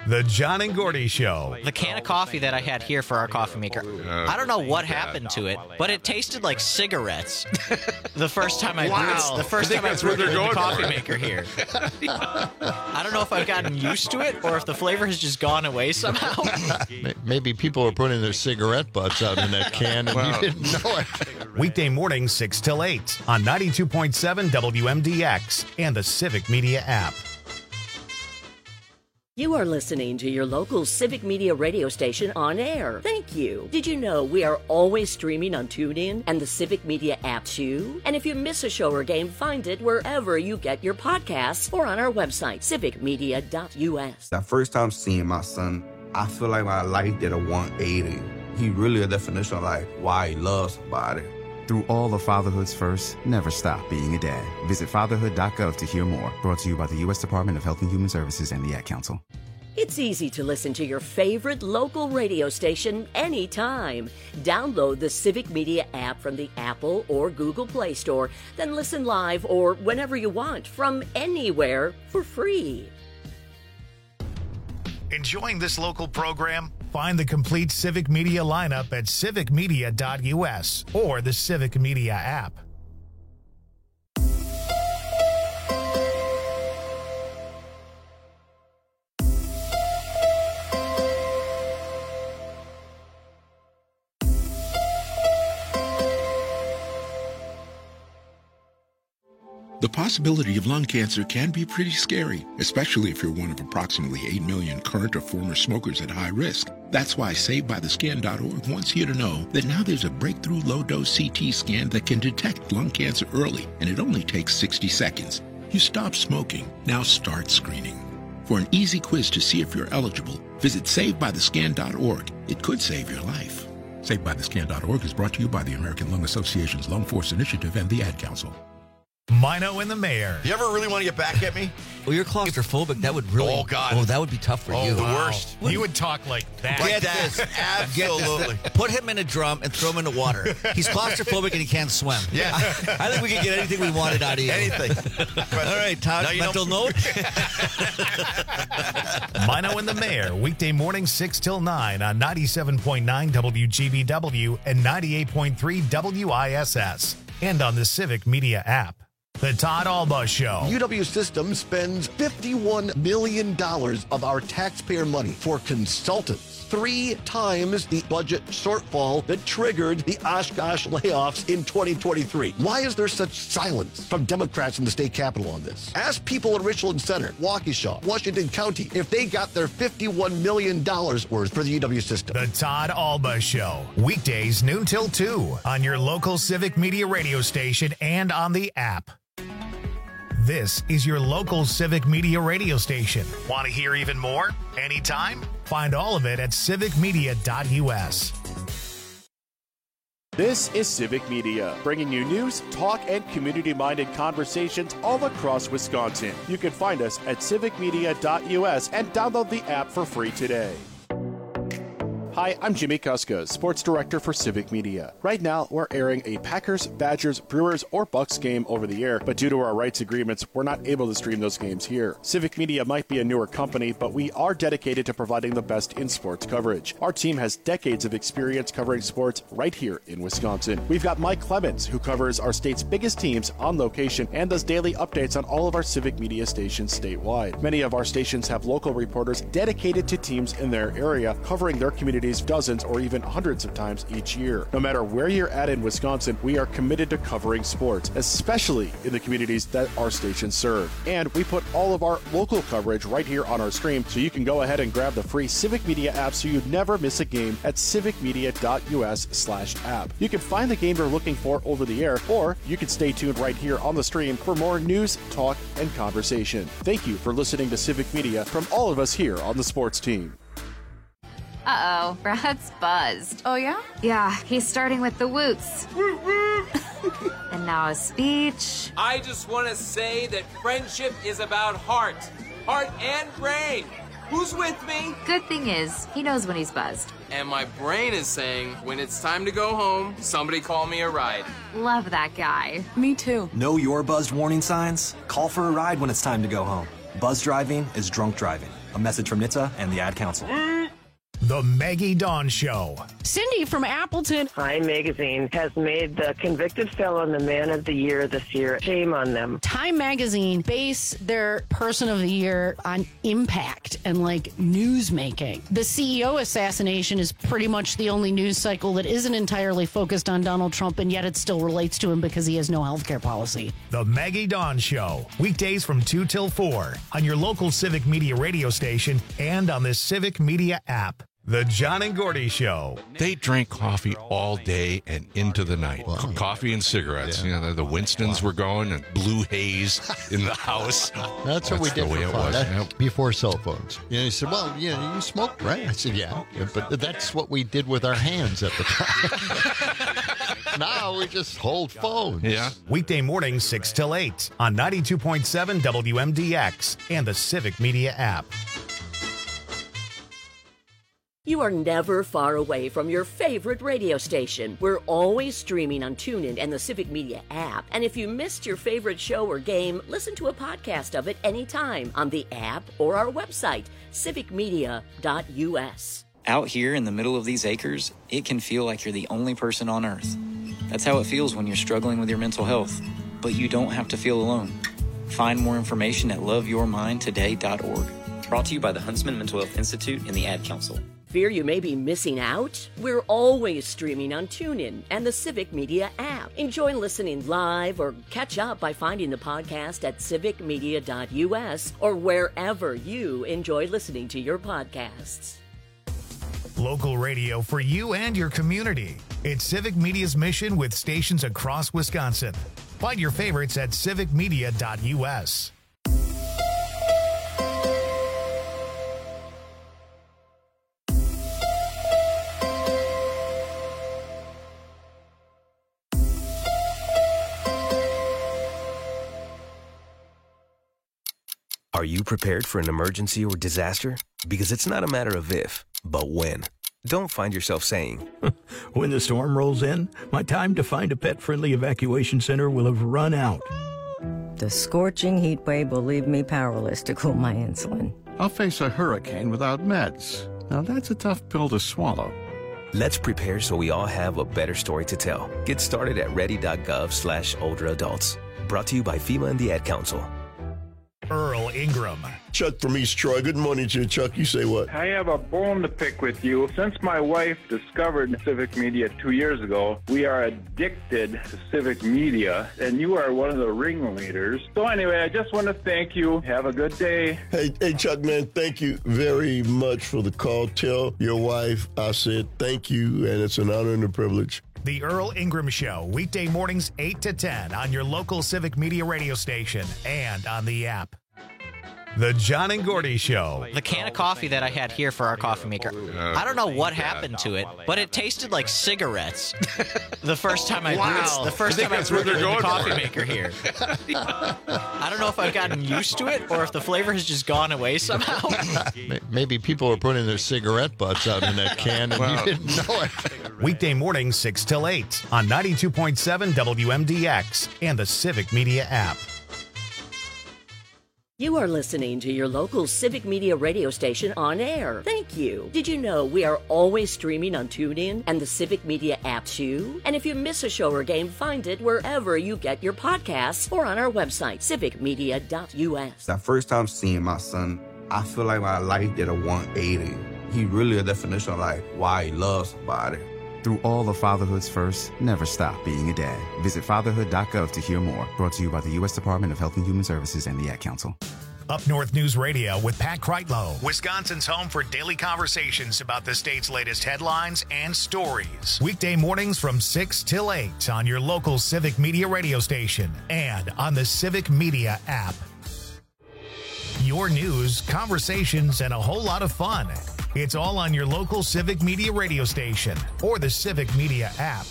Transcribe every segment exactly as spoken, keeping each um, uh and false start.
The John and Gordy Show. The can of coffee that I had here for our coffee maker, I don't know what happened to it, but it tasted like cigarettes. the first time I Wow. brewed, the first I time think I that's what brewed it they're in the going coffee for. maker here. I don't know if I've gotten used to it or if the flavor has just gone away somehow. Maybe people are putting their cigarette butts out in that can and Wow. you didn't know it. Weekday mornings six till eight on ninety-two point seven W M D X and the Civic Media app. You are listening to your local Civic Media radio station on air. Thank you. Did you know we are always streaming on TuneIn and the Civic Media app too? And if you miss a show or game, find it wherever you get your podcasts or on our website, civic media dot U S. That first time seeing my son, I feel like my life did a one eighty. He really a definition of like why he loves somebody. Through all of fatherhood's first, never stop being a dad. Visit fatherhood dot gov to hear more. Brought to you by the U S Department of Health and Human Services and the Ad Council. It's easy to listen to your favorite local radio station anytime. Download the Civic Media app from the Apple or Google Play Store, then listen live or whenever you want from anywhere for free. Enjoying this local program? Find the complete Civic Media lineup at civic media dot U S or the Civic Media app. The possibility of lung cancer can be pretty scary, especially if you're one of approximately eight million current or former smokers at high risk. That's why Saved By The Scan dot org wants you to know that now there's a breakthrough low-dose C T scan that can detect lung cancer early, and it only takes sixty seconds. You stop smoking, now start screening. For an easy quiz to see if you're eligible, visit Saved By The Scan dot org. It could save your life. Saved By The Scan dot org is brought to you by the American Lung Association's Lung Force Initiative and the Ad Council. Mino and the Mayor. You ever really want to get back at me? Well, you're claustrophobic. That would really. Oh, God. Oh, that would be tough for Oh, you. the worst. You would talk like that. Like Get that. this. Absolutely. Get this. Put him in a drum and throw him in the water. He's claustrophobic and he can't swim. Yeah. I, I think we could get anything we wanted out of you. Anything. All right, Todd, Now you mental note. Mino and the Mayor, weekday morning six till nine on ninety-seven point nine W G B W and ninety-eight point three W I S S and on the Civic Media app. The Todd Alba Show. U W Systems spends fifty-one million dollars of our taxpayer money for consultants. Three times the budget shortfall that triggered the Oshkosh layoffs in twenty twenty-three. Why is there such silence from Democrats in the state capitol on this? Ask people in Richland Center, Waukesha, Washington County if they got their fifty-one million dollars worth for the U W system. The Todd Alba Show. Weekdays noon till two on your local Civic Media radio station and on the app. This is your local Civic Media radio station. Want to hear even more? Anytime? Find all of it at civic media dot U S. This is Civic Media, bringing you news, talk, and community-minded conversations all across Wisconsin. You can find us at civic media dot U S and download the app for free today. Hi, I'm Jimmy Kuska, Sports Director for Civic Media. Right now, we're airing a Packers, Badgers, Brewers, or Bucks game over the air, but due to our rights agreements, we're not able to stream those games here. Civic Media might be a newer company, but we are dedicated to providing the best in sports coverage. Our team has decades of experience covering sports right here in Wisconsin. We've got Mike Clemens, who covers our state's biggest teams on location and does daily updates on all of our Civic Media stations statewide. Many of our stations have local reporters dedicated to teams in their area, covering their communities dozens or even hundreds of times each year. No matter where you're at in Wisconsin, we are committed to covering sports, especially in the communities that our stations serve. And we put all of our local coverage right here on our stream, so you can go ahead and grab the free Civic Media app so you never miss a game at civic media dot U S slash app. You can find the game you're looking for over the air, or you can stay tuned right here on the stream for more news, talk, and conversation. Thank you for listening to Civic Media from all of us here on the sports team. Uh-oh, Brad's buzzed. Oh, yeah? Yeah, he's starting with the woots. And now a speech. I just want to say that friendship is about heart. Heart and brain. Who's with me? Good thing is, he knows when he's buzzed. And my brain is saying, when it's time to go home, somebody call me a ride. Love that guy. Me too. Know your buzzed warning signs? Call for a ride when it's time to go home. Buzz driving is drunk driving. A message from N H T S A and the Ad Council. The Maggie Dawn Show. Cindy from Appleton. Time Magazine has made the convicted felon the man of the year this year. Shame on them. Time Magazine base their person of the year on impact and like news making. The C E O assassination is pretty much the only news cycle that isn't entirely focused on Donald Trump, and yet it still relates to him because he has no health care policy. The Maggie Dawn Show. Weekdays from two till four on your local Civic Media radio station and on the Civic Media app. The John and Gordy Show. They drank coffee all day and into the night. Wow. Co- coffee and cigarettes. Yeah. You know, the Winstons wow. were going and blue haze in the house. That's, That's what we did the way for it fun. was. That, yep. Before cell phones. You know, he said, well, you know, you smoke, right? I said, yeah. yeah. But that's what we did with our hands at the time. Now we just hold phones. Yeah. Weekday mornings, six till eight on ninety-two point seven W M D X and the Civic Media app. You are never far away from your favorite radio station. We're always streaming on TuneIn and the Civic Media app. And if you missed your favorite show or game, listen to a podcast of it anytime on the app or our website, civic media dot U S. Out here in the middle of these acres, it can feel like you're the only person on Earth. That's how it feels when you're struggling with your mental health. But you don't have to feel alone. Find more information at love your mind today dot org. Brought to you by the Huntsman Mental Health Institute and the Ad Council. Fear you may be missing out? We're always streaming on TuneIn and the Civic Media app. Enjoy listening live or catch up by finding the podcast at civic media dot U S or wherever you enjoy listening to your podcasts. Local radio for you and your community. It's Civic Media's mission with stations across Wisconsin. Find your favorites at civic media dot U S. Are you prepared for an emergency or disaster? Because it's not a matter of if, but when. Don't find yourself saying, when the storm rolls in, my time to find a pet-friendly evacuation center will have run out. The scorching heat wave will leave me powerless to cool my insulin. I'll face a hurricane without meds. Now that's a tough pill to swallow. Let's prepare so we all have a better story to tell. Get started at ready dot gov slash older adults. Brought to you by FEMA and the Ad Council. Earl Ingram. Chuck from East Troy. Good morning to you, Chuck. You say what? I have a bone to pick with you. Since my wife discovered Civic Media two years ago, we are addicted to Civic Media, and you are one of the ringleaders. So anyway, I just want to thank you. Have a good day. Hey, hey, Chuck, man, thank you very much for the call. Tell your wife I said thank you, and it's an honor and a privilege. The Earl Ingram Show, weekday mornings eight to ten on your local Civic Media radio station and on the app. The John and Gordy Show. The can of coffee that I had here for our coffee maker, I don't know what happened to it, but it tasted like cigarettes. the first time I wow. brewed, the first I time I brewed brewed the coffee for. maker here. I don't know if I've gotten used to it or if the flavor has just gone away somehow. Maybe people are putting their cigarette butts out in that can and wow. you didn't know it. Weekday mornings six till eight on ninety-two point seven W M D X and the Civic Media app. You are listening to your local Civic Media radio station on air. Thank you. Did you know we are always streaming on TuneIn and the Civic Media app too? And if you miss a show or game, find it wherever you get your podcasts or on our website, civic media dot U S. That first time seeing my son, I feel like my life did a one eighty. He really a definition of like why he loves somebody. Through all of fatherhood's first, never stop being a dad. Visit fatherhood dot gov to hear more. Brought to you by the U S Department of Health and Human Services and the Ad Council. Up North News Radio with Pat Kreitlow, Wisconsin's home for daily conversations about the state's latest headlines and stories. Weekday mornings from six till eight on your local Civic Media radio station and on the Civic Media app. Your news, conversations, and a whole lot of fun. It's all on your local Civic Media radio station or the Civic Media app.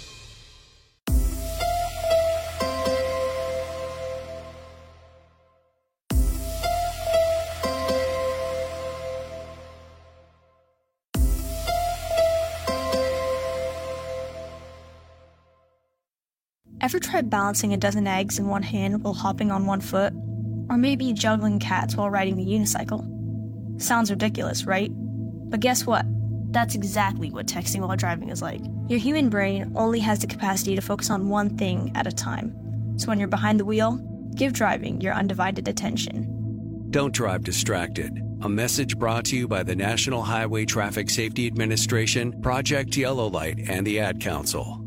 Ever tried balancing a dozen eggs in one hand while hopping on one foot? Or maybe juggling cats while riding the unicycle? Sounds ridiculous, right? But guess what? That's exactly what texting while driving is like. Your human brain only has the capacity to focus on one thing at a time. So when you're behind the wheel, give driving your undivided attention. Don't drive distracted. A message brought to you by the National Highway Traffic Safety Administration, Project Yellow Light, and the Ad Council.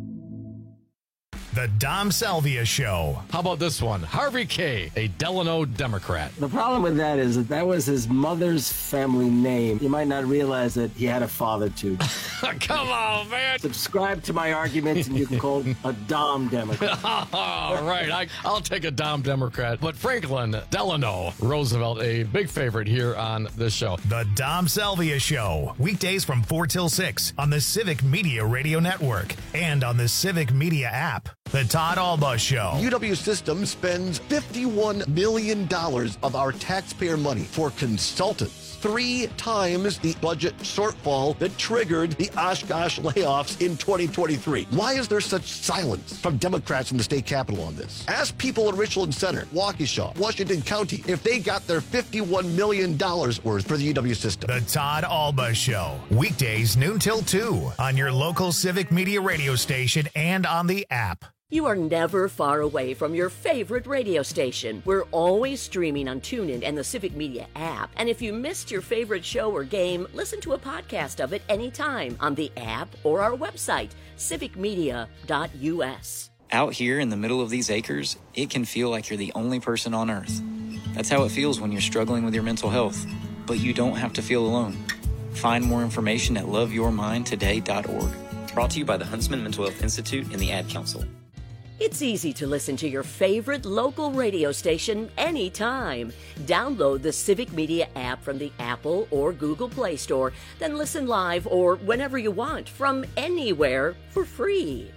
The Dom Salvia Show. How about this one? Harvey K., a Delano Democrat. The problem with that is that that was his mother's family name. You might not realize that he had a father, too. Come on, man. Subscribe to my arguments and you can call him a Dom Democrat. All right, I, I'll take a Dom Democrat. But Franklin Delano Roosevelt, a big favorite here on this show. The Dom Salvia Show. Weekdays from four till six on the Civic Media Radio Network and on the Civic Media app. The Todd Alba Show. U W Systems spends fifty-one million dollars of our taxpayer money for consultants. Three times the budget shortfall that triggered the Oshkosh layoffs in twenty twenty-three. Why is there such silence from Democrats in the state capitol on this? Ask people in Richland Center, Waukesha, Washington County if they got their fifty-one million dollars worth for the U W system. The Todd Alba Show. Weekdays noon till two on your local Civic Media radio station and on the app. You are never far away from your favorite radio station. We're always streaming on TuneIn and the Civic Media app. And if you missed your favorite show or game, listen to a podcast of it anytime on the app or our website, civic media dot u s. Out here in the middle of these acres, it can feel like you're the only person on Earth. That's how it feels when you're struggling with your mental health. But you don't have to feel alone. Find more information at love your mind today dot org. Brought to you by the Huntsman Mental Health Institute and the Ad Council. It's easy to listen to your favorite local radio station anytime. Download the Civic Media app from the Apple or Google Play Store, then listen live or whenever you want from anywhere for free.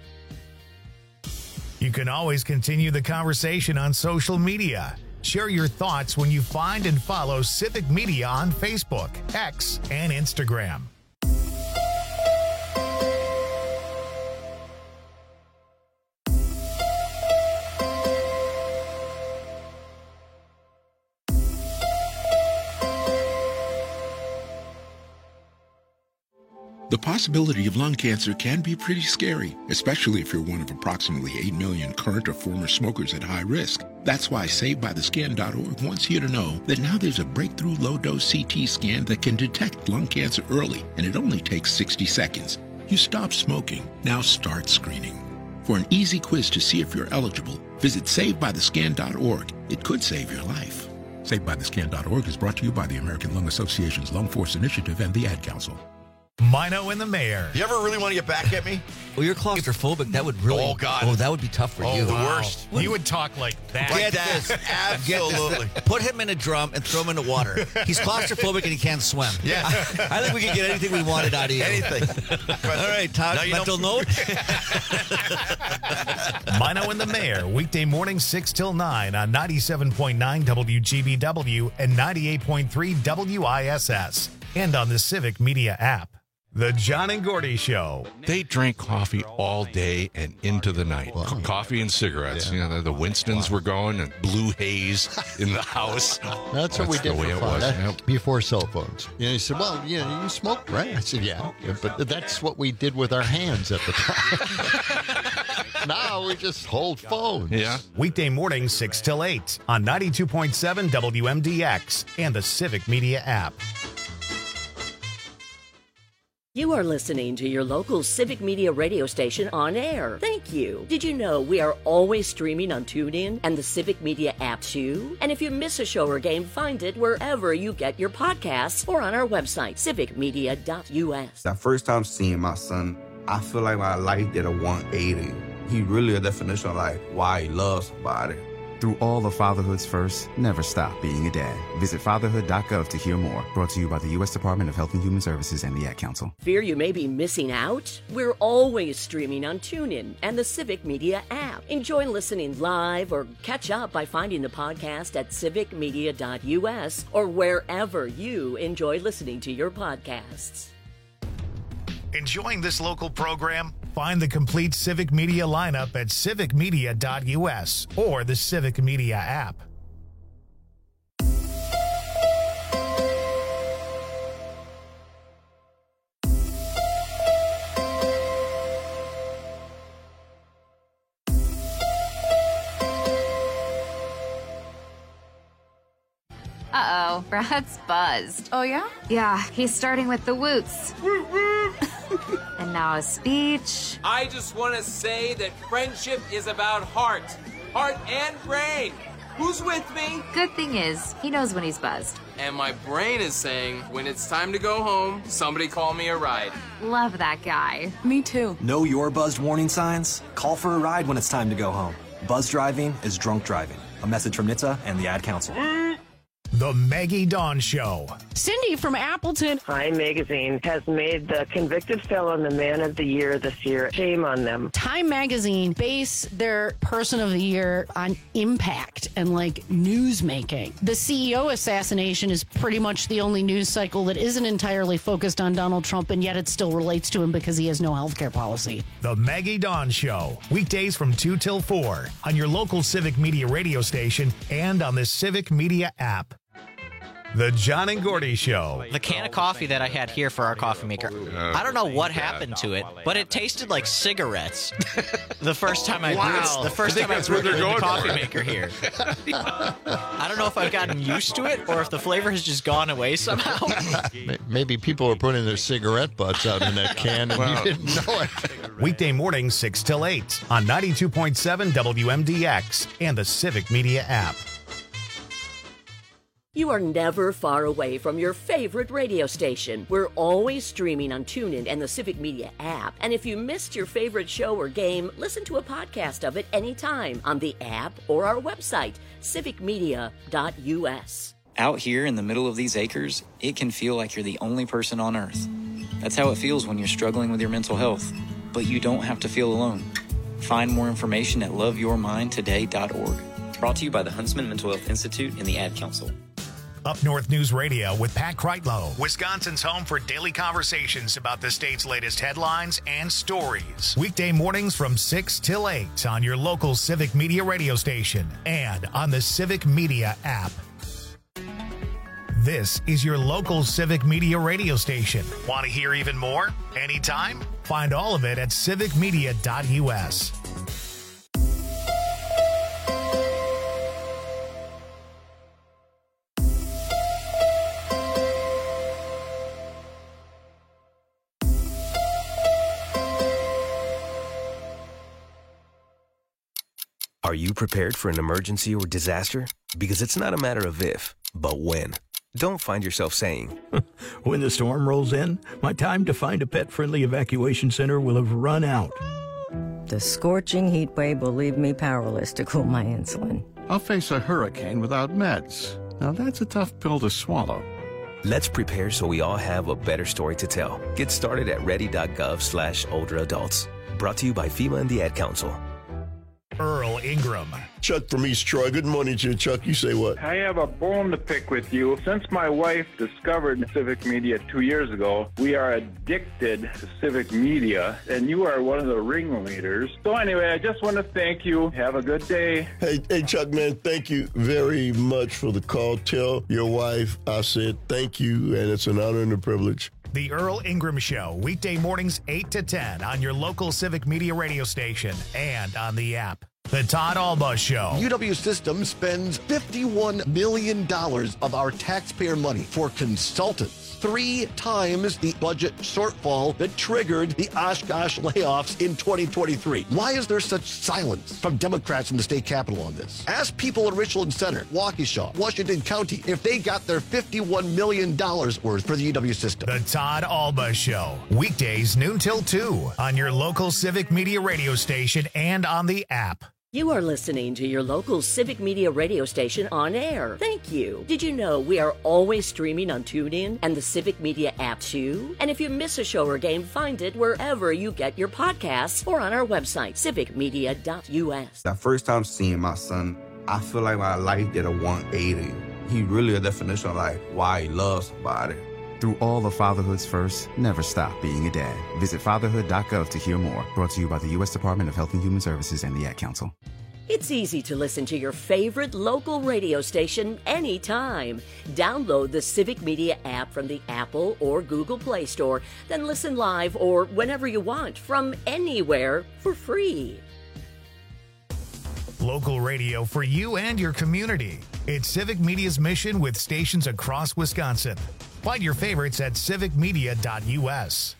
You can always continue the conversation on social media. Share your thoughts when you find and follow Civic Media on Facebook, X, and Instagram. The possibility of lung cancer can be pretty scary, especially if you're one of approximately eight million current or former smokers at high risk. That's why Saved By The Scan dot org wants you to know that now there's a breakthrough low-dose C T scan that can detect lung cancer early, and it only takes sixty seconds. You stop smoking, now start screening. For an easy quiz to see if you're eligible, visit Saved By The Scan dot org. It could save your life. Saved By The Scan dot org is brought to you by the American Lung Association's Lung Force Initiative and the Ad Council. Mino and the Mayor. You ever really want to get back at me? Well, you're claustrophobic. That would really. Oh, God. Oh, that would be tough for oh, you. the Wow. worst. You would talk like that. Like Get that. this. Absolutely. Get this. Put him in a drum and throw him in the water. He's claustrophobic and he can't swim. Yeah. I, I think we could get anything we wanted out of you. Anything. All right, Todd, mental note. Mino and the Mayor, weekday morning six till nine on ninety-seven point nine W G B W and ninety-eight point three W I S S and on the Civic Media app. The John and Gordy Show. They drank coffee all day and into the night. Wow. Co- Coffee and cigarettes. Yeah. You know, the Winstons wow. were going and blue haze in the house. That's what we did the way for it fun. was. That- Yep. Before cell phones. You know, he said, well, you know, you smoke, right? I said, yeah. yeah but that's what we did with our hands at the time. Now we just hold phones. Yeah. Weekday morning six till eight on ninety-two point seven W M D X and the Civic Media app. You are listening to your local Civic Media radio station on air. Thank you. Did you know we are always streaming on TuneIn and the Civic Media app too? And if you miss a show or game, find it wherever you get your podcasts or on our website, civic media dot u s. That first time seeing my son, I feel like my life did a one eighty. He really a definition of like why he loves somebody. Through all of fatherhood's first, never stop being a dad. Visit fatherhood dot gov to hear more. Brought to you by the U S Department of Health and Human Services and the Ad Council. Fear you may be missing out? We're always streaming on TuneIn and the Civic Media app. Enjoy listening live or catch up by finding the podcast at civic media dot u s or wherever you enjoy listening to your podcasts. Enjoying this local program? Find the complete Civic Media lineup at civic media dot u s or the Civic Media app. Brad's buzzed. Oh, yeah? Yeah, he's starting with the woots. And now a speech. I just want to say that friendship is about heart. Heart and brain. Who's with me? Good thing is, he knows when he's buzzed. And my brain is saying, when it's time to go home, somebody call me a ride. Love that guy. Me too. Know your buzzed warning signs? Call for a ride when it's time to go home. Buzz driving is drunk driving. A message from N H T S A and the Ad Council. The Maggie Dawn Show. Cindy from Appleton. Time Magazine has made the convicted felon the man of the year this year. Shame on them. Time Magazine base their person of the year on impact and like news making. The C E O assassination is pretty much the only news cycle that isn't entirely focused on Donald Trump, and yet it still relates to him because he has no health care policy. The Maggie Dawn Show. Weekdays from two till four on your local Civic Media radio station and on the Civic Media app. The John and Gordy Show. The can of coffee that I had here for our coffee maker, I don't know what happened to it, but it tasted like cigarettes. the first time I Wow. brewed, the first I think time I that's where brewed it they're in the going coffee for. maker here. I don't know if I've gotten used to it or if the flavor has just gone away somehow. Maybe people are putting their cigarette butts out in that can and Wow. you didn't know it. Weekday mornings six till eight on ninety-two point seven W M D X and the Civic Media app. You are never far away from your favorite radio station. We're always streaming on TuneIn and the Civic Media app. And if you missed your favorite show or game, listen to a podcast of it anytime on the app or our website, civic media dot U S. Out here in the middle of these acres, it can feel like you're the only person on Earth. That's how it feels when you're struggling with your mental health. But you don't have to feel alone. Find more information at love your mind today dot org. Brought to you by the Huntsman Mental Health Institute and the Ad Council. Up North News Radio with Pat Kreitlow, Wisconsin's home for daily conversations about the state's latest headlines and stories. Weekday mornings from six till eight on your local Civic Media radio station and on the Civic Media app. This is your local Civic Media radio station. Want to hear even more? Anytime? Find all of it at civic media dot U S. Are you prepared for an emergency or disaster? Because it's not a matter of if, but when. Don't find yourself saying, when the storm rolls in, my time to find a pet-friendly evacuation center will have run out. The scorching heat wave will leave me powerless to cool my insulin. I'll face a hurricane without meds. Now that's a tough pill to swallow. Let's prepare so we all have a better story to tell. Get started at ready.gov slash older adults. Brought to you by FEMA and the Ad Council. Earl Ingram. Chuck from East Troy. Good morning to you, Chuck. You say what? I have a bone to pick with you. Since my wife discovered Civic Media two years ago, we are addicted to Civic Media, and you are one of the ringleaders. So anyway, I just want to thank you. Have a good day. Hey, hey, Chuck, man, thank you very much for the call. Tell your wife I said thank you, and it's an honor and a privilege. The Earl Ingram Show, weekday mornings eight to ten on your local Civic Media radio station and on the app. The Todd Alba Show. U W Systems spends fifty-one million dollars of our taxpayer money for consultants, three times the budget shortfall that triggered the Oshkosh layoffs in twenty twenty-three. Why is there such silence from Democrats in the state capitol on this? Ask people in Richland Center, Waukesha, Washington County if they got their fifty-one million dollars worth for the U W system. The Todd Alba Show, weekdays noon till two on your local Civic Media radio station and on the app. You are listening to your local Civic Media radio station on air. Thank you. Did you know we are always streaming on TuneIn and the Civic Media app too? And if you miss a show or game, find it wherever you get your podcasts or on our website, civic media dot U S. That first time seeing my son, I feel like my life did a one eighty. He really a definition of like why he loves somebody. Through all of fatherhood's first, never stop being a dad. Visit fatherhood dot gov to hear more. Brought to you by the U S Department of Health and Human Services and the Ad Council. It's easy to listen to your favorite local radio station anytime. Download the Civic Media app from the Apple or Google Play Store, then listen live or whenever you want from anywhere for free. Local radio for you and your community. It's Civic Media's mission with stations across Wisconsin. Find your favorites at civic media dot U S.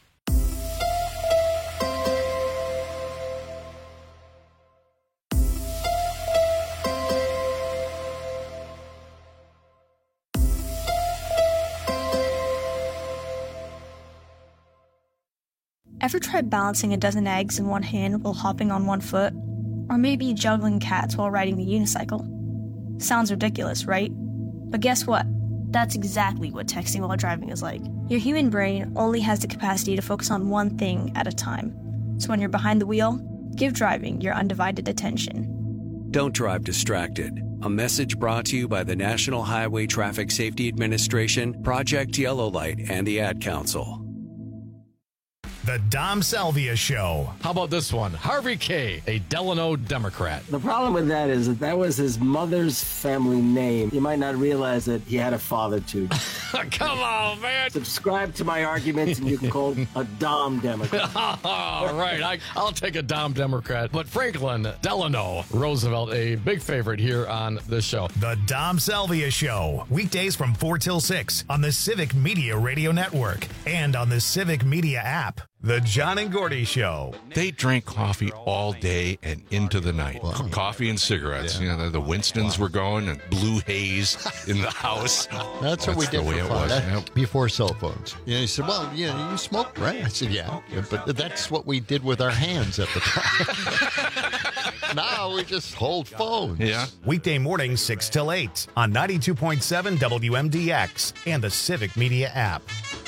Ever tried balancing a dozen eggs in one hand while hopping on one foot? Or maybe juggling cats while riding a unicycle? Sounds ridiculous, right? But guess what? That's exactly what texting while driving is like. Your human brain only has the capacity to focus on one thing at a time. So when you're behind the wheel, give driving your undivided attention. Don't drive distracted. A message brought to you by the National Highway Traffic Safety Administration, Project Yellow Light, and the Ad Council. The Dom Salvia Show. How about this one? Harvey K., a Delano Democrat. The problem with that is that that was his mother's family name. You might not realize that he had a father, too. Come on, man. Subscribe to my arguments and you can call a Dom Democrat. All right, I, I'll take a Dom Democrat. But Franklin Delano Roosevelt, a big favorite here on this show. The Dom Salvia Show. Weekdays from four till six on the Civic Media Radio Network and on the Civic Media app. The John and Gordy Show. They drank coffee all day and into the night. Wow. Coffee and cigarettes. Yeah. You know, the Winstons wow. were going and blue haze in the house. That's, That's what we did the way for it fun. was. That, yep. Before cell phones. You know, he said, well, you know, you smoke, right? I said, yeah. yeah. But that's what we did with our hands at the time. Now we just hold phones. Yeah. Weekday mornings, six till eight on ninety-two point seven W M D X and the Civic Media app.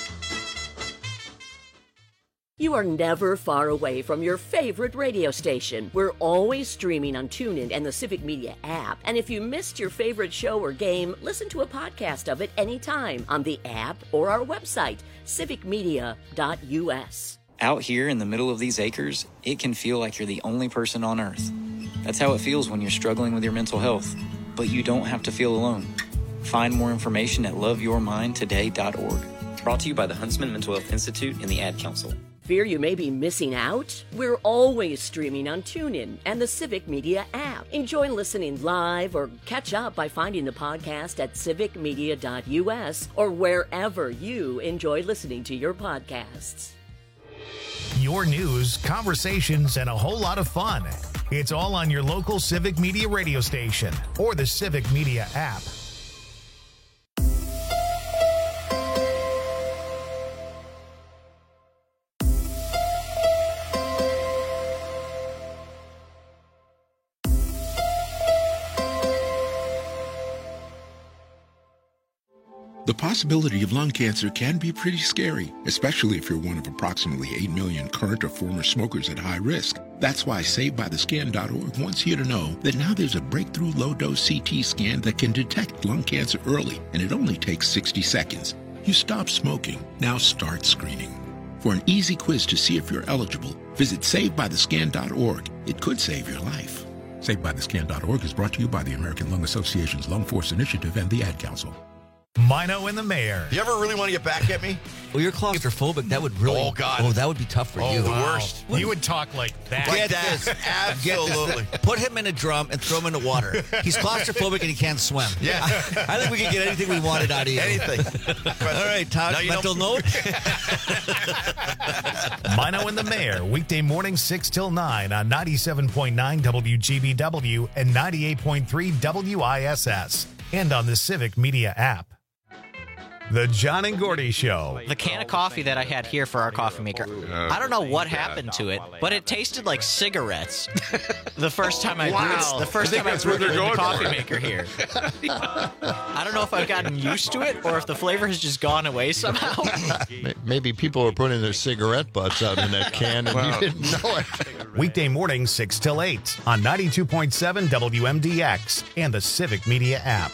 You are never far away from your favorite radio station. We're always streaming on TuneIn and the Civic Media app. And if you missed your favorite show or game, listen to a podcast of it anytime on the app or our website, civic media dot U S. Out here in the middle of these acres, it can feel like you're the only person on Earth. That's how it feels when you're struggling with your mental health. But you don't have to feel alone. Find more information at love your mind today dot org. Brought to you by the Huntsman Mental Health Institute and the Ad Council. Fear you may be missing out? We're always streaming on TuneIn and the Civic Media app. Enjoy listening live or catch up by finding the podcast at civic media dot U S or wherever you enjoy listening to your podcasts. Your news, conversations, and a whole lot of fun. It's all on your local Civic Media radio station or the Civic Media app. The possibility of lung cancer can be pretty scary, especially if you're one of approximately eight million current or former smokers at high risk. That's why Saved By The Scan dot org wants you to know that now there's a breakthrough low-dose C T scan that can detect lung cancer early, and it only takes sixty seconds. You stop smoking, now start screening. For an easy quiz to see if you're eligible, visit Saved By The Scan dot org. It could save your life. Saved By The Scan dot org is brought to you by the American Lung Association's Lung Force Initiative and the Ad Council. Mino and the Mayor. You ever really want to get back at me? Well, you're claustrophobic. That would really. Oh, God. Oh, that would be tough for oh, you. the wow. worst. You would talk like that. Like Get that. This. Absolutely. Get this. Put him in a drum and throw him in the water. He's claustrophobic and he can't swim. Yeah. I, I think we could get anything we wanted out of you. Anything. All right, Todd, mental note. Mino and the Mayor, weekday mornings six till nine on ninety-seven point nine W G B W and ninety-eight point three W I S S and on the Civic Media app. The John and Gordy Show. The can of coffee that I had here for our coffee maker, I don't know what happened to it, but it tasted like cigarettes. The first time I wow. brewed, the first time I brewed it in the coffee for. maker here. I don't know if I've gotten used to it or if the flavor has just gone away somehow. Maybe people are putting their cigarette butts out in that can and wow. you didn't know it. Weekday mornings six till eight on ninety-two point seven W M D X and the Civic Media app.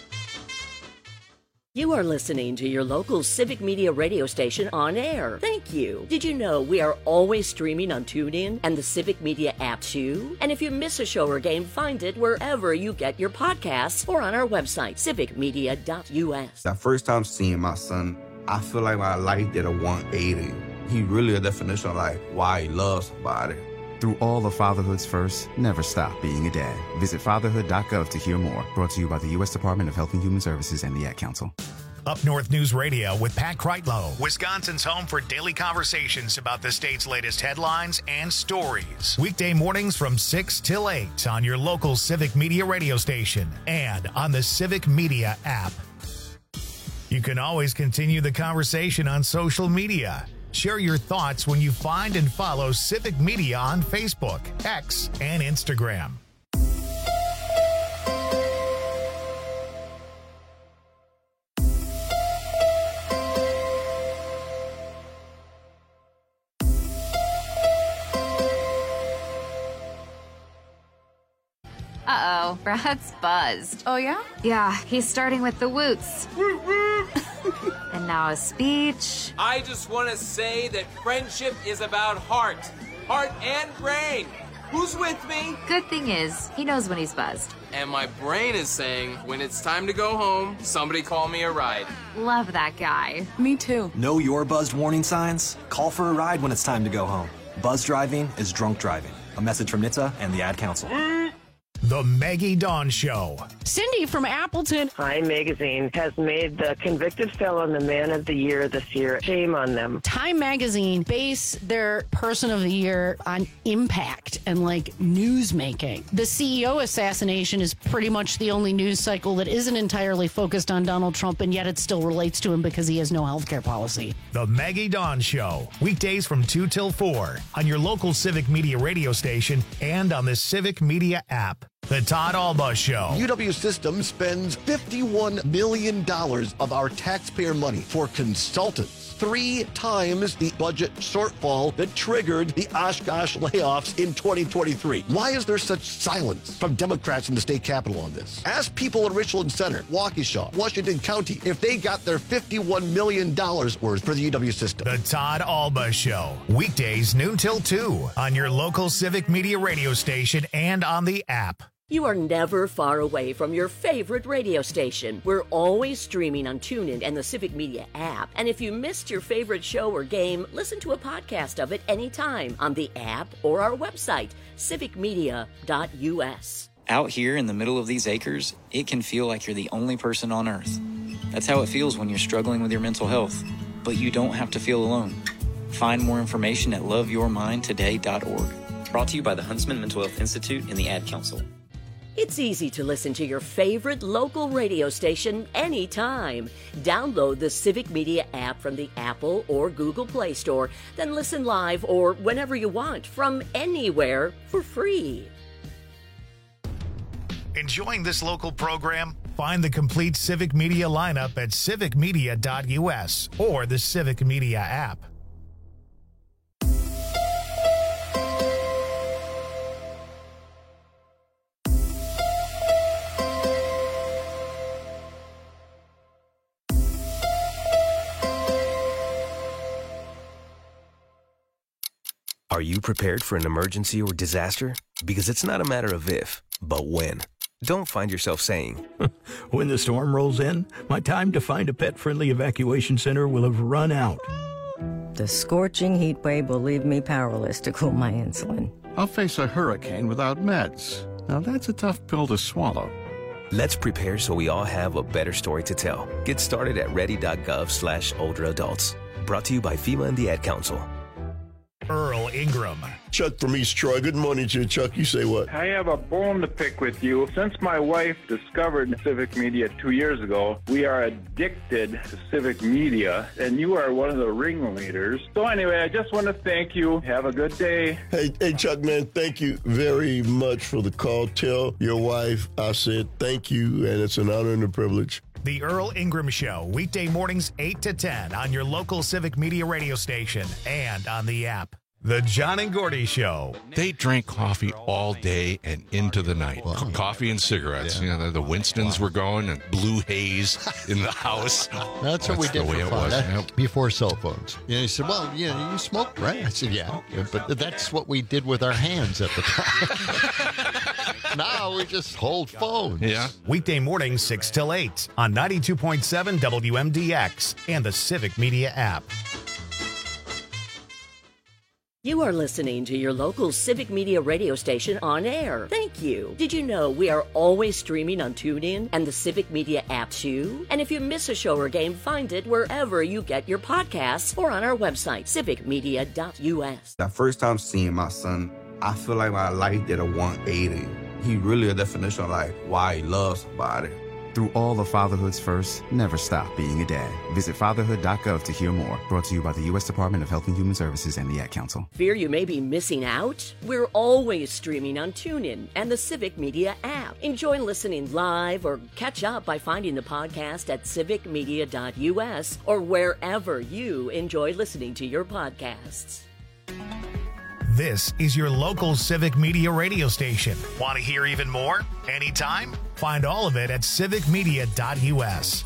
You are listening to your local Civic Media radio station on air. Thank you. Did you know we are always streaming on TuneIn and the Civic Media app too? And if you miss a show or game, find it wherever you get your podcasts or on our website, civic media dot U S. That first time seeing my son, I feel like my life did a one eighty. He really a definition of like why he loves somebody. Through all of fatherhood's first, never stop being a dad. Visit fatherhood dot gov to hear more. Brought to you by the U S Department of Health and Human Services and the Ad Council. Up North News Radio with Pat Kreitlow, Wisconsin's home for daily conversations about the state's latest headlines and stories. Weekday mornings from six till eight on your local Civic Media radio station and on the Civic Media app. You can always continue the conversation on social media. Share your thoughts when you find and follow Civic Media on Facebook, X, and Instagram. Uh-oh, Brad's buzzed. Oh, yeah? Yeah, he's starting with the woots. And now a speech. I just want to say that friendship is about heart. Heart and brain. Who's with me? Good thing is, he knows when he's buzzed. And my brain is saying, when it's time to go home, somebody call me a ride. Love that guy. Me too. Know your buzzed warning signs? Call for a ride when it's time to go home. Buzz driving is drunk driving. A message from N H T S A and the Ad Council. The Maggie Dawn Show. Cindy from Appleton. Time Magazine has made the convicted felon the man of the year this year. Shame on them. Time Magazine base their person of the year on impact and like news making. The C E O assassination is pretty much the only news cycle that isn't entirely focused on Donald Trump, and yet it still relates to him because he has no health care policy. The Maggie Dawn Show. Weekdays from two till four on your local Civic Media radio station and on the Civic Media app. The Todd Alba Show. U W Systems spends fifty-one million dollars of our taxpayer money for consultants. Three times the budget shortfall that triggered the Oshkosh layoffs in twenty twenty-three. Why is there such silence from Democrats in the state capitol on this? Ask people in Richland Center, Waukesha, Washington County if they got their fifty-one million dollars worth for the U W system. The Todd Alba Show. Weekdays noon till two on your local Civic Media radio station and on the app. You are never far away from your favorite radio station. We're always streaming on TuneIn and the Civic Media app. And if you missed your favorite show or game, listen to a podcast of it anytime on the app or our website, civic media dot u s. Out here in the middle of these acres, it can feel like you're the only person on Earth. That's how it feels when you're struggling with your mental health. But you don't have to feel alone. Find more information at love your mind today dot org. Brought to you by the Huntsman Mental Health Institute and the Ad Council. It's easy to listen to your favorite local radio station anytime. Download the Civic Media app from the Apple or Google Play Store, then listen live or whenever you want from anywhere for free. Enjoying this local program? Find the complete Civic Media lineup at civic media dot u s or the Civic Media app. Are you prepared for an emergency or disaster? Because it's not a matter of if, but when. Don't find yourself saying, when the storm rolls in, my time to find a pet-friendly evacuation center will have run out. The scorching heat wave will leave me powerless to cool my insulin. I'll face a hurricane without meds. Now that's a tough pill to swallow. Let's prepare so we all have a better story to tell. Get started at ready dot gov slash older adults. Brought to you by FEMA and the Ad Council. Earl Ingram. Chuck from East Troy. Good morning to you, Chuck. You say what? I have a bone to pick with you. Since my wife discovered Civic Media two years ago, we are addicted to Civic Media, and you are one of the ringleaders. So anyway, I just want to thank you. Have a good day. Hey, hey, Chuck, man, thank you very much for the call. Tell your wife I said thank you, and it's an honor and a privilege. The Earl Ingram Show, weekday mornings eight to ten on your local Civic Media radio station and on the app. The John and Gordy Show. They drank coffee all day and into the night. Wow. Coffee and cigarettes. Yeah. You know, the Winstons wow. were going and blue haze in the house. That's, That's what we did the way for it fun. was. That, yep. Before cell phones. You know, he said, well, you know, you smoked, right? I said, yeah. yeah. But that's what we did with our hands at the time. Now we just hold phones. Yeah. Weekday mornings six till eight on ninety-two point seven W M D X and the Civic Media app. You are listening to your local Civic Media radio station on air. Thank you. Did you know we are always streaming on TuneIn and the Civic Media app too? And if you miss a show or game, find it wherever you get your podcasts or on our website, civic media dot u s. That first time seeing my son, I feel like my life did a one eighty. He really a definition of like why he loves somebody. Through all of fatherhood's first, never stop being a dad. Visit fatherhood dot gov to hear more. Brought to you by the U S Department of Health and Human Services and the Ad Council. Fear you may be missing out? We're always streaming on TuneIn and the Civic Media app. Enjoy listening live or catch up by finding the podcast at civic media dot u s or wherever you enjoy listening to your podcasts. This is your local Civic Media radio station. Want to hear even more? Anytime? Find all of it at civic media dot u s.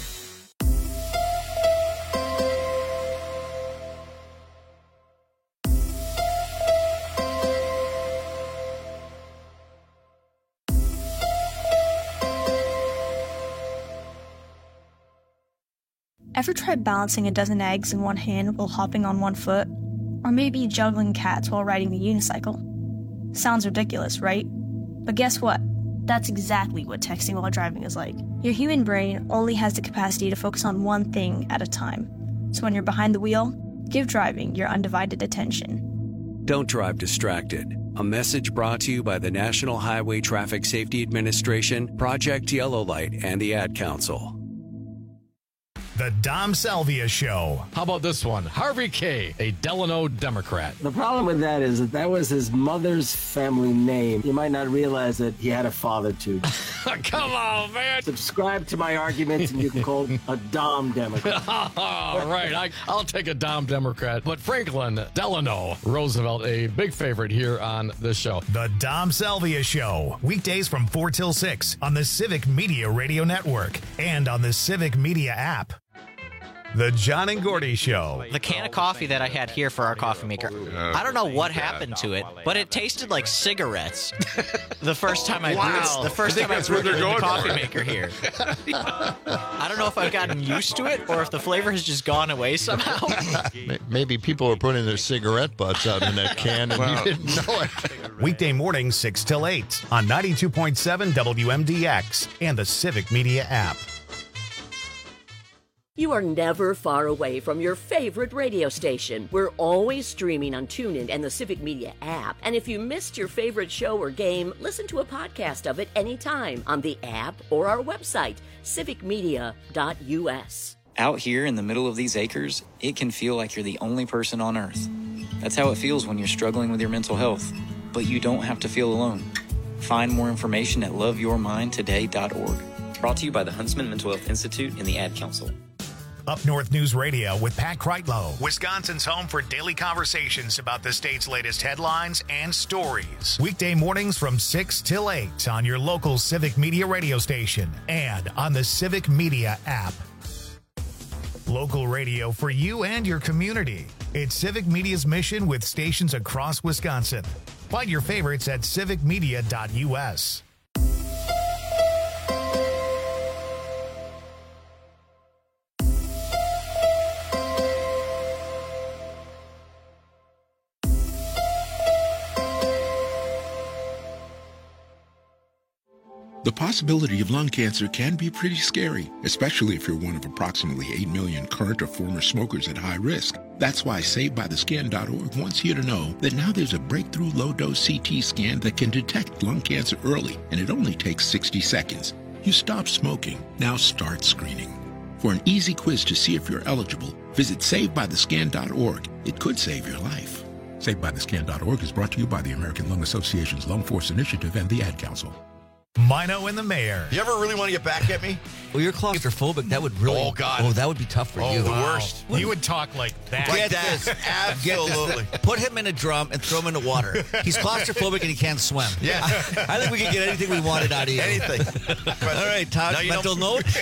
Ever tried balancing a dozen eggs in one hand while hopping on one foot? Or maybe juggling cats while riding the unicycle? Sounds ridiculous, right? But guess what? That's exactly what texting while driving is like. Your human brain only has the capacity to focus on one thing at a time. So when you're behind the wheel, give driving your undivided attention. Don't drive distracted. A message brought to you by the National Highway Traffic Safety Administration, Project Yellow Light, and the Ad Council. The Dom Salvia Show. How about this one? Harvey Kaye, a Delano Democrat. The problem with that is that that was his mother's family name. You might not realize that he had a father, too. Come on, man. Subscribe to my arguments and you can call it a Dom Democrat. All right, I, I'll take a Dom Democrat. But Franklin Delano Roosevelt, a big favorite here on this show. The Dom Salvia Show. Weekdays from four till six on the Civic Media Radio Network and on the Civic Media app. The John and Gordy Show. The can of coffee that I had here for our coffee maker, I don't know what happened to it, but it tasted like cigarettes. The first time I Wow. brewed, the first I think time I that's what brewed it they're in the going coffee for. maker here. I don't know if I've gotten used to it or if the flavor has just gone away somehow. Maybe people were putting their cigarette butts out in that can and Wow. you didn't know it. Weekday mornings six till eight on ninety-two point seven W M D X and the Civic Media app. You are never far away from your favorite radio station. We're always streaming on TuneIn and the Civic Media app. And if you missed your favorite show or game, listen to a podcast of it anytime on the app or our website, civic media dot u s. Out here in the middle of these acres, it can feel like you're the only person on Earth. That's how it feels when you're struggling with your mental health. But you don't have to feel alone. Find more information at love your mind today dot org. Brought to you by the Huntsman Mental Health Institute and the Ad Council. Up North News Radio with Pat Kreitlow, Wisconsin's home for daily conversations about the state's latest headlines and stories. Weekday mornings from six till eight on your local Civic Media radio station and on the Civic Media app. Local radio for you and your community. It's Civic Media's mission with stations across Wisconsin. Find your favorites at civic media dot u s. The possibility of lung cancer can be pretty scary, especially if you're one of approximately eight million current or former smokers at high risk. That's why saved by the scan dot org wants you to know that now there's a breakthrough low-dose C T scan that can detect lung cancer early, and it only takes sixty seconds. You stop smoking, now start screening. For an easy quiz to see if you're eligible, visit saved by the scan dot org. It could save your life. saved by the scan dot org is brought to you by the American Lung Association's Lung Force Initiative and the Ad Council. Mino and the Mayor. You ever really want to get back at me? Well, you're claustrophobic. That would really. Oh, God. Oh, that would be tough for Oh, you. the worst. You would talk like that. Like Get that. this. Absolutely. Get this. Put him in a drum and throw him in the water. He's claustrophobic and he can't swim. Yeah. I, I think we can get anything we wanted out of you. Anything. All right, Todd, Now you mental know- note.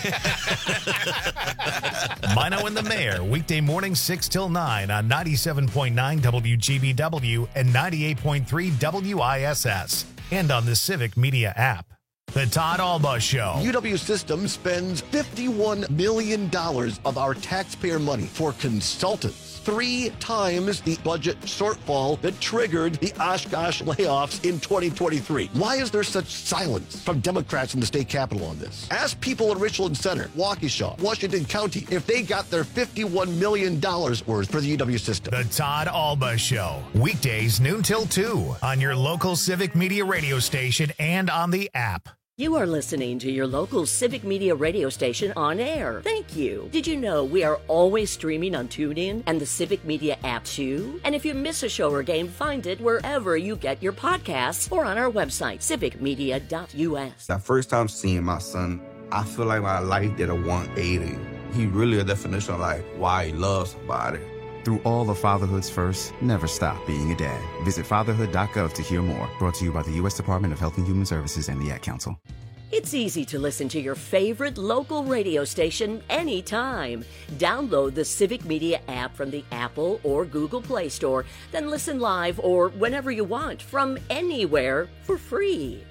Mino and the Mayor, weekday mornings six till nine on ninety-seven point nine W G B W and ninety-eight point three W I S S, and on the Civic Media app. The Todd Alba Show. U W System spends fifty-one million dollars of our taxpayer money for consultants. Three times the budget shortfall that triggered the Oshkosh layoffs in twenty twenty-three. Why is there such silence from Democrats in the state capitol on this? Ask people in Richland Center, Waukesha, Washington County if they got their fifty-one million dollars worth for the U W System. The Todd Alba Show. Weekdays noon till two on your local Civic Media radio station and on the app. You are listening to your local Civic Media radio station on air. Thank you. Did you know we are always streaming on TuneIn and the Civic Media app too? And if you miss a show or game, find it wherever you get your podcasts or on our website, civic media dot u s. That first time seeing my son, I feel like my life did a one eighty. He really a definition of like why he loves somebody. Through all of fatherhood's first, never stop being a dad. Visit fatherhood dot gov to hear more. Brought to you by the U S Department of Health and Human Services and the Ad Council. It's easy to listen to your favorite local radio station anytime. Download the Civic Media app from the Apple or Google Play Store, then listen live or whenever you want from anywhere for free.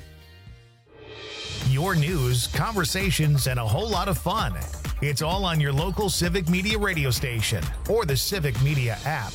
Your news, conversations, and a whole lot of fun. It's all on your local Civic Media radio station or the Civic Media app.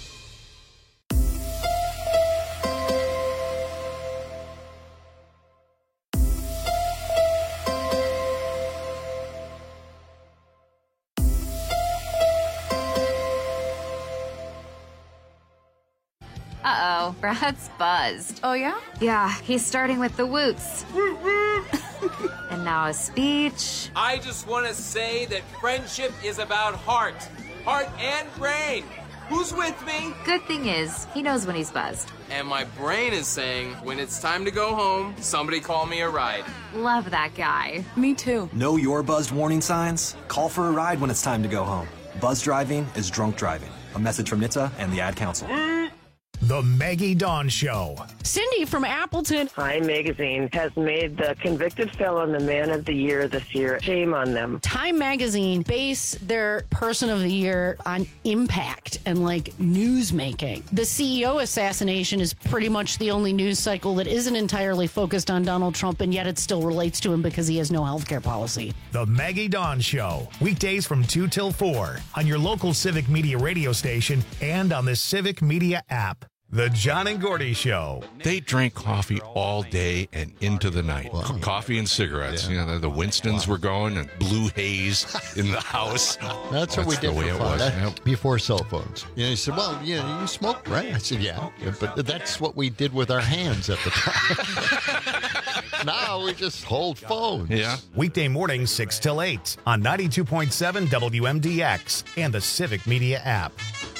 Uh-oh, Brad's buzzed. Oh, yeah? Yeah, he's starting with the woots. And now a speech. I just want to say that friendship is about heart. Heart and brain. Who's with me? Good thing is, he knows when he's buzzed. And my brain is saying, when it's time to go home, somebody call me a ride. Love that guy. Me too. Know your buzzed warning signs? Call for a ride when it's time to go home. Buzz driving is drunk driving. A message from N H T S A and the Ad Council. The Maggie Dawn Show. Cindy from Appleton. Time Magazine has made the convicted felon the man of the year this year. Shame on them. Time Magazine base their person of the year on impact and like news making. The C E O assassination is pretty much the only news cycle that isn't entirely focused on Donald Trump, and yet it still relates to him because he has no health care policy. The Maggie Dawn Show. Weekdays from two till four on your local Civic Media radio station and on the Civic Media app. The John and Gordy Show. They drank coffee all day and into the night. Wow. Coffee and cigarettes. Yeah. You know, the Winstons wow. were going and blue haze in the house. That's, That's what we did for fun. That, yep. Before cell phones. You know, he said, well, you know, you smoke, right? I said, yeah. yeah. But that's what we did with our hands at the time. Now we just hold phones. Yeah. Weekday mornings, six till eight on ninety-two point seven W M D X and the Civic Media app.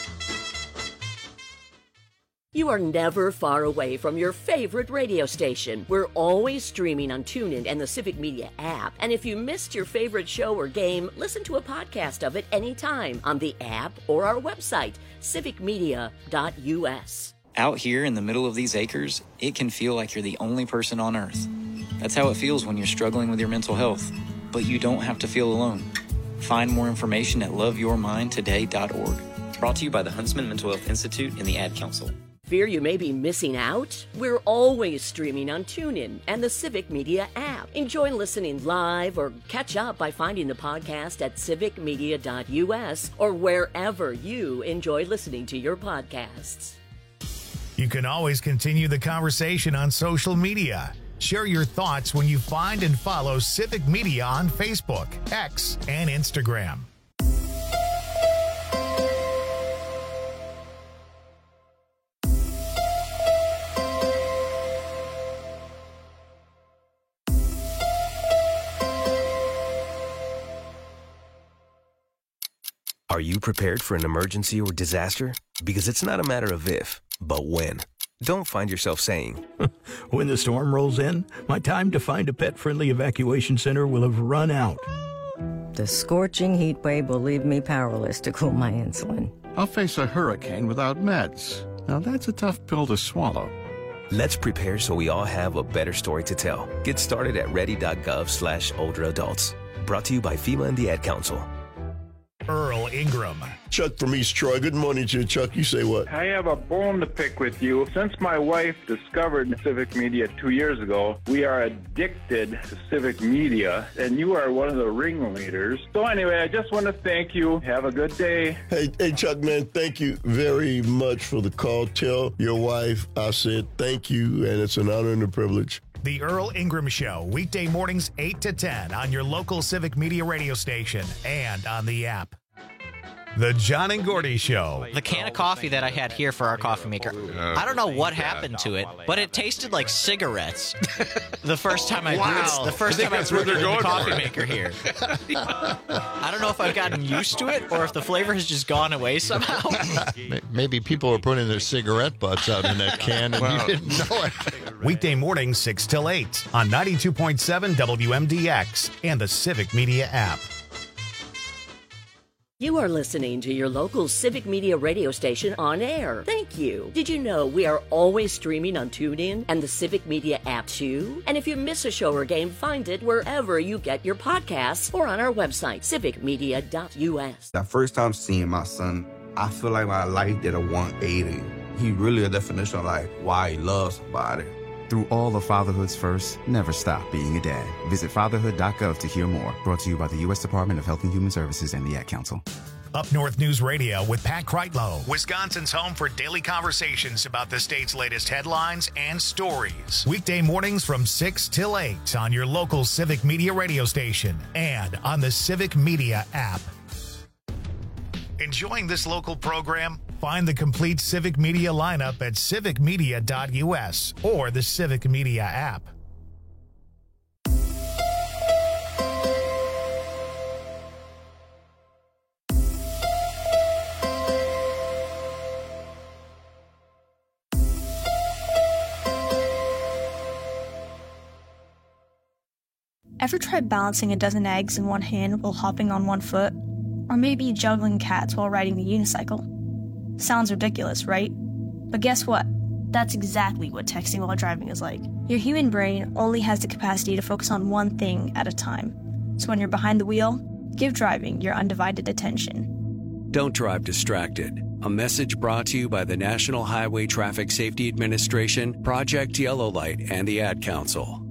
You are never far away from your favorite radio station. We're always streaming on TuneIn and the Civic Media app. And if you missed your favorite show or game, listen to a podcast of it anytime on the app or our website, civic media dot u s. Out here in the middle of these acres, it can feel like you're the only person on Earth. That's how it feels when you're struggling with your mental health. But you don't have to feel alone. Find more information at love your mind today dot org. Brought to you by the Huntsman Mental Health Institute and the Ad Council. Fear you may be missing out? We're always streaming on TuneIn and the Civic Media app. Enjoy listening live or catch up by finding the podcast at civic media dot u s or wherever you enjoy listening to your podcasts. You can always continue the conversation on social media. Share your thoughts when you find and follow Civic Media on Facebook, X, and Instagram. Are you prepared for an emergency or disaster? Because it's not a matter of if, but when. Don't find yourself saying, when the storm rolls in, my time to find a pet-friendly evacuation center will have run out. The scorching heat wave will leave me powerless to cool my insulin. I'll face a hurricane without meds. Now that's a tough pill to swallow. Let's prepare so we all have a better story to tell. Get started at ready dot gov slash older adults. Brought to you by FEMA and the Ad Council. Earl Ingram. Chuck from East Troy. Good morning to you, Chuck. You say what? I have a bone to pick with you. Since my wife discovered civic media two years ago, we are addicted to civic media, and you are one of the ringleaders. So anyway, I just want to thank you. Have a good day. Hey, hey, Chuck, man, thank you very much for the call. Tell your wife I said thank you, and it's an honor and a privilege. The Earl Ingram Show, weekday mornings eight to ten on your local Civic Media radio station and on the app. The John and Gordy Show. The can of coffee that I had here for our coffee maker, I don't know what happened to it, but it tasted like cigarettes the first time I Wow. brewed, the first I think time I that's where brewed they're the going coffee for. maker here. I don't know if I've gotten used to it or if the flavor has just gone away somehow. Maybe people are putting their cigarette butts out in that can and Wow. you didn't know it. Weekday mornings six till eight on ninety-two point seven W M D X and the Civic Media app. You are listening to your local Civic Media radio station on air. Thank you. Did you know we are always streaming on TuneIn and the Civic Media app too? And if you miss a show or game, find it wherever you get your podcasts or on our website, civic media dot U S. That first time seeing my son, I feel like my life did a one eighty. He really a definition of like why he loves somebody. Through all of fatherhood's first, never stop being a dad. Visit fatherhood dot gov to hear more. Brought to you by the U S Department of Health and Human Services and the Ad Council. Up North News Radio with Pat Kreitlow, Wisconsin's home for daily conversations about the state's latest headlines and stories. Weekday mornings from six till eight on your local Civic Media radio station and on the Civic Media app. Enjoying this local program? Find the complete Civic Media lineup at civic media dot U S or the Civic Media app. Ever tried balancing a dozen eggs in one hand while hopping on one foot? Or maybe juggling cats while riding a unicycle? Sounds ridiculous, right? But guess what? That's exactly what texting while driving is like. Your human brain only has the capacity to focus on one thing at a time. So when you're behind the wheel, give driving your undivided attention. Don't drive distracted. A message brought to you by the National Highway Traffic Safety Administration, Project Yellow Light, and the Ad Council.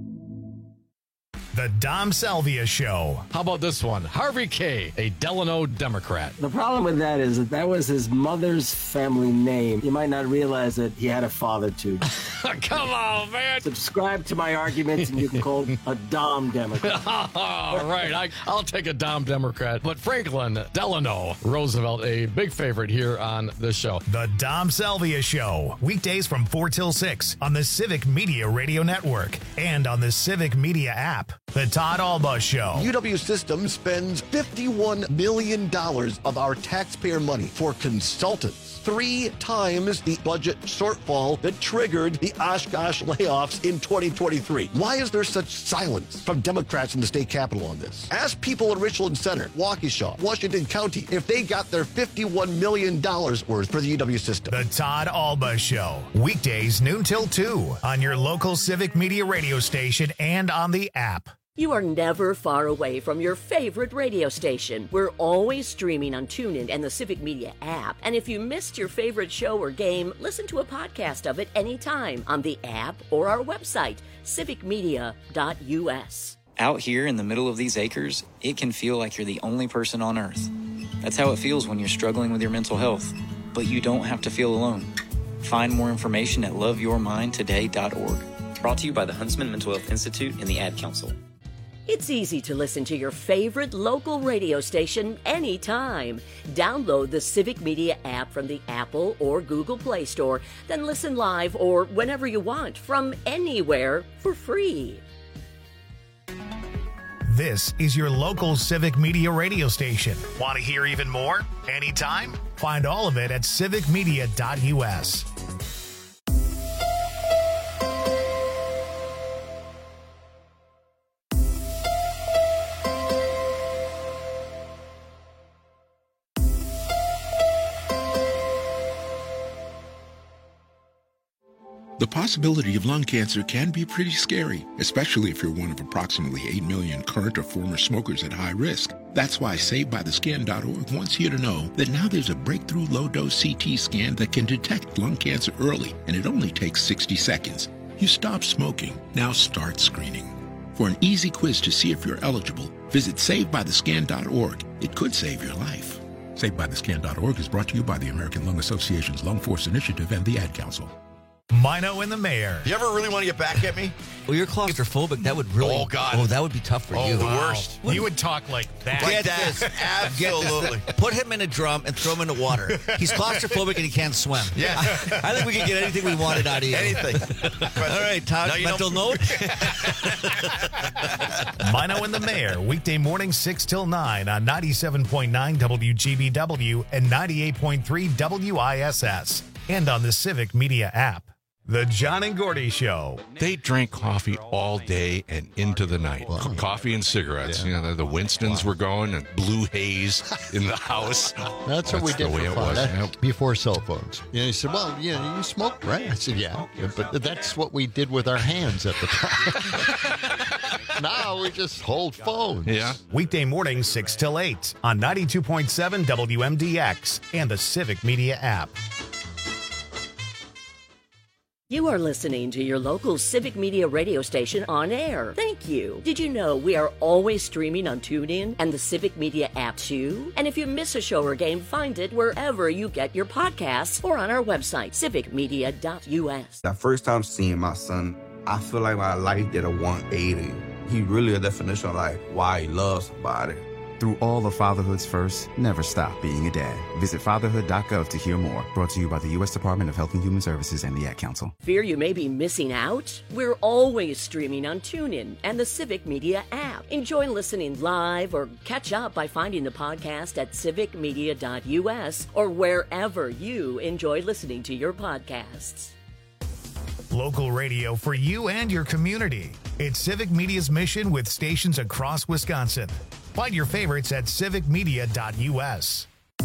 The Dom Salvia Show. How about this one? Harvey K., a Delano Democrat. The problem with that is that that was his mother's family name. You might not realize that he had a father, too. Come on, man. Subscribe to my arguments and you can call a Dom Democrat. All right, I, I'll take a Dom Democrat. But Franklin Delano Roosevelt, a big favorite here on this show. The Dom Salvia Show. Weekdays from four till six on the Civic Media Radio Network and on the Civic Media app. The Todd Alba Show. U W Systems spends fifty-one million dollars of our taxpayer money for consultants. Three times the budget shortfall that triggered the Oshkosh layoffs in twenty twenty-three. Why is there such silence from Democrats in the state capitol on this? Ask people in Richland Center, Waukesha, Washington County, if they got their fifty-one million dollars worth for the U W system. The Todd Alba Show. Weekdays noon till two on your local Civic Media radio station and on the app. You are never far away from your favorite radio station. We're always streaming on TuneIn and the Civic Media app. And if you missed your favorite show or game, listen to a podcast of it anytime on the app or our website, civic media dot U S. Out here in the middle of these acres, it can feel like you're the only person on Earth. That's how it feels when you're struggling with your mental health. But you don't have to feel alone. Find more information at love your mind today dot org. Brought to you by the Huntsman Mental Health Institute and the Ad Council. It's easy to listen to your favorite local radio station anytime. Download the Civic Media app from the Apple or Google Play Store, then listen live or whenever you want from anywhere for free. This is your local Civic Media radio station. Want to hear even more? Anytime? Find all of it at civic media dot U S. The possibility of lung cancer can be pretty scary, especially if you're one of approximately eight million current or former smokers at high risk. That's why Saved By The Scan dot org wants you to know that now there's a breakthrough low-dose C T scan that can detect lung cancer early, and it only takes sixty seconds. You stop smoking, now start screening. For an easy quiz to see if you're eligible, visit Saved By The Scan dot org. It could save your life. Saved By The Scan dot org is brought to you by the American Lung Association's Lung Force Initiative and the Ad Council. Mino and the Mayor. You ever really want to get back at me? Well, you're claustrophobic. That would really. Oh, God. Oh, that would be tough for oh, you. the worst. Wow. You would talk like that. Like Get that. this. Absolutely. Get this. Put him in a drum and throw him in the water. He's claustrophobic and he can't swim. Yeah. I, I think we can get anything we wanted out of you. Anything. All right, Todd, no, mental note. Mino and the Mayor, weekday morning six till nine on ninety-seven point nine W G B W and ninety-eight point three W I S S, and on the Civic Media app. The John and Gordy Show. They drank coffee all day and into the night. Wow. Coffee and cigarettes. Yeah. You know, the Winstons wow. were going and blue haze in the house. That's, That's what we did the way for it fun. was. That, Yep. Before cell phones. You know, he said, well, you know, you smoke, right? I said, yeah. But that's what we did with our hands at the time. Now we just hold phones. Yeah. Weekday morning six till eight on ninety-two point seven W M D X and the Civic Media app. You are listening to your local Civic Media radio station on air. Thank you. Did you know we are always streaming on TuneIn and the Civic Media app too? And if you miss a show or game, find it wherever you get your podcasts or on our website, civic media dot U S. That first time seeing my son, I feel like my life did a one eighty. He really a definition of like why he loves somebody. Through all of fatherhood's first, never stop being a dad. Visit fatherhood dot gov to hear more. Brought to you by the U S Department of Health and Human Services and the Ad Council. Fear you may be missing out? We're always streaming on TuneIn and the Civic Media app. Enjoy listening live or catch up by finding the podcast at civic media dot U S or wherever you enjoy listening to your podcasts. Local radio for you and your community. It's Civic Media's mission with stations across Wisconsin. Find your favorites at civic media dot U S.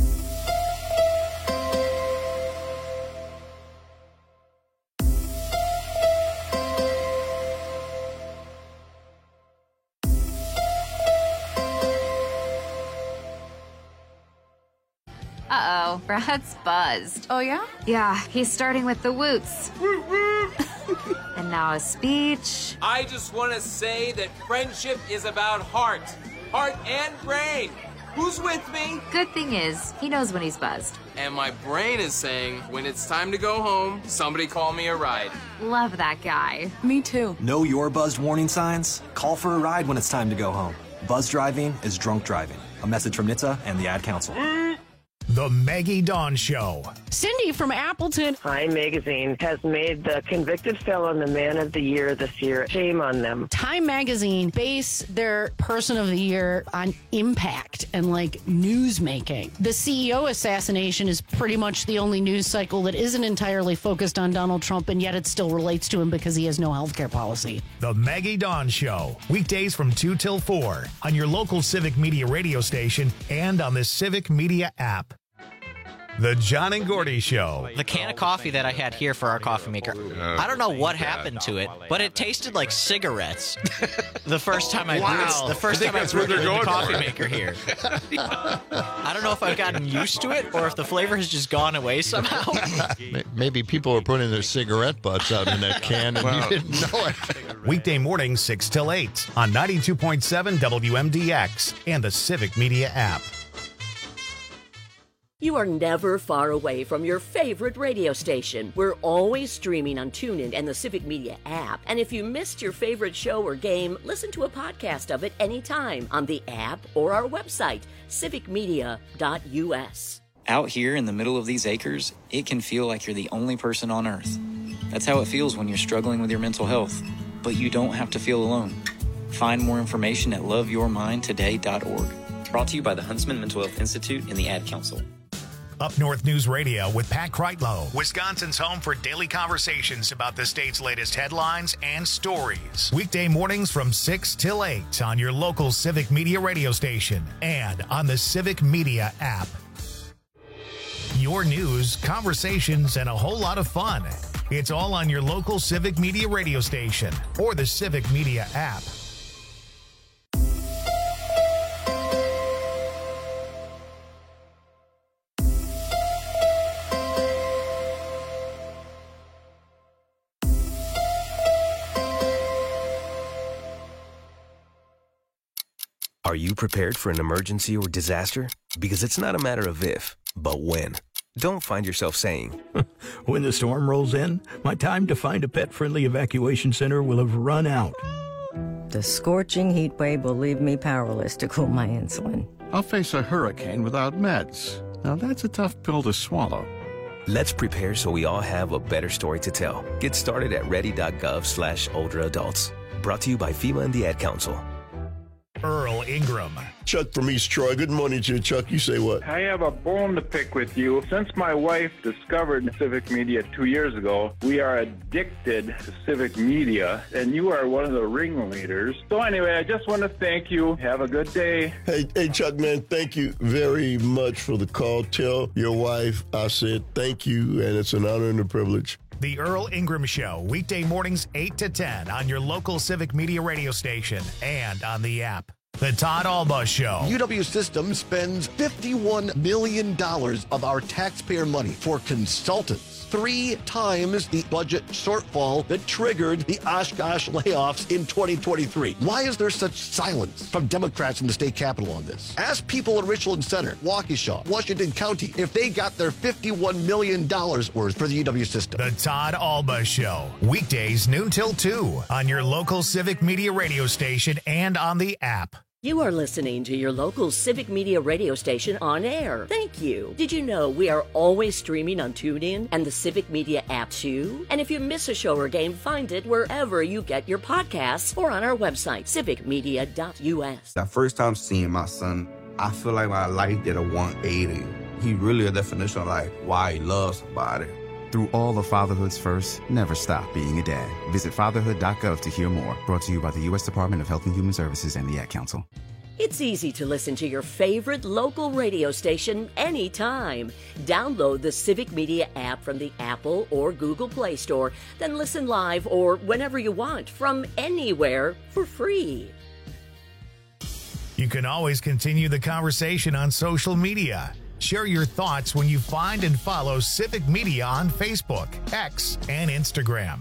Uh-oh, Brad's buzzed. Oh, yeah? Yeah, he's starting with the woots. And now a speech. I just want to say that friendship is about heart. Heart and brain. Who's with me? Good thing is, he knows when he's buzzed. And my brain is saying, when it's time to go home, somebody call me a ride. Love that guy. Me too. Know your buzzed warning signs? Call for a ride when it's time to go home. Buzz driving is drunk driving. A message from N H T S A and the Ad Council. The Maggie Dawn Show. Cindy from Appleton. Time Magazine has made the convicted felon the man of the year this year. Shame on them. Time Magazine base their person of the year on impact and like news making. The C E O assassination is pretty much the only news cycle that isn't entirely focused on Donald Trump, and yet it still relates to him because he has no healthcare policy. The Maggie Dawn Show. Weekdays from two till four on your local Civic Media radio station and on the Civic Media app. The John and Gordy Show. The can of coffee that I had here for our coffee maker, I don't know what happened to it, but it tasted like cigarettes. The first time I Wow. brewed, the first I think time I that's what brewed they're the going coffee for. maker here. I don't know if I've gotten used to it or if the flavor has just gone away somehow. Maybe people are putting their cigarette butts out in that can and Wow. you didn't know it. Weekday morning six till eight on ninety-two point seven W M D X and the Civic Media app. You are never far away from your favorite radio station. We're always streaming on TuneIn and the Civic Media app. And if you missed your favorite show or game, listen to a podcast of it anytime on the app or our website, civic media dot U S. Out here in the middle of these acres, it can feel like you're the only person on Earth. That's how it feels when you're struggling with your mental health. But you don't have to feel alone. Find more information at love your mind today dot org. Brought to you by the Huntsman Mental Health Institute and the Ad Council. Up North News Radio with Pat Kreitlow, Wisconsin's home for daily conversations about the state's latest headlines and stories. Weekday mornings from six till eight on your local Civic Media radio station and on the Civic Media app. Your news, conversations, and a whole lot of fun. It's all on your local Civic Media radio station or the Civic Media app. Are you prepared for an emergency or disaster? Because it's not a matter of if, but when. Don't find yourself saying, when the storm rolls in, my time to find a pet-friendly evacuation center will have run out. The scorching heat wave will leave me powerless to cool my insulin. I'll face a hurricane without meds. Now that's a tough pill to swallow. Let's prepare so we all have a better story to tell. Get started at ready.gov slash older adults. Brought to you by FEMA and the Ad Council. Earl Ingram. Chuck from East Troy. Good morning to you, Chuck. You say what? I have a bone to pick with you. Since my wife discovered Civic Media two years ago, we are addicted to Civic Media, and you are one of the ringleaders. So anyway, I just want to thank you. Have a good day. Hey, hey, Chuck, man, thank you very much for the call. Tell your wife I said thank you, and it's an honor and a privilege. The Earl Ingram Show, weekday mornings eight to ten on your local Civic Media radio station and on the app. The Todd Alba Show. U W Systems spends fifty-one million dollars of our taxpayer money for consultants, three times the budget shortfall that triggered the Oshkosh layoffs in twenty twenty-three. Why is there such silence from Democrats in the state capitol on this? Ask people in Richland Center, Waukesha, Washington County if they got their fifty-one million dollars worth for the U W system. The Todd Alba Show, weekdays noon till two on your local Civic Media radio station and on the app. You are listening to your local Civic Media radio station on air. Thank you. Did you know we are always streaming on TuneIn and the Civic Media app too? And if you miss a show or game, find it wherever you get your podcasts or on our website, civic media dot u s. That first time seeing my son, I feel like my life did a one eighty. He really a definition of like why he loves somebody. Through all of fatherhood's first, never stop being a dad. Visit fatherhood dot gov to hear more. Brought to you by the U S Department of Health and Human Services and the Ad Council. It's easy to listen to your favorite local radio station anytime. Download the Civic Media app from the Apple or Google Play Store, then listen live or whenever you want from anywhere for free. You can always continue the conversation on social media. Share your thoughts when you find and follow Civic Media on Facebook, X, and Instagram.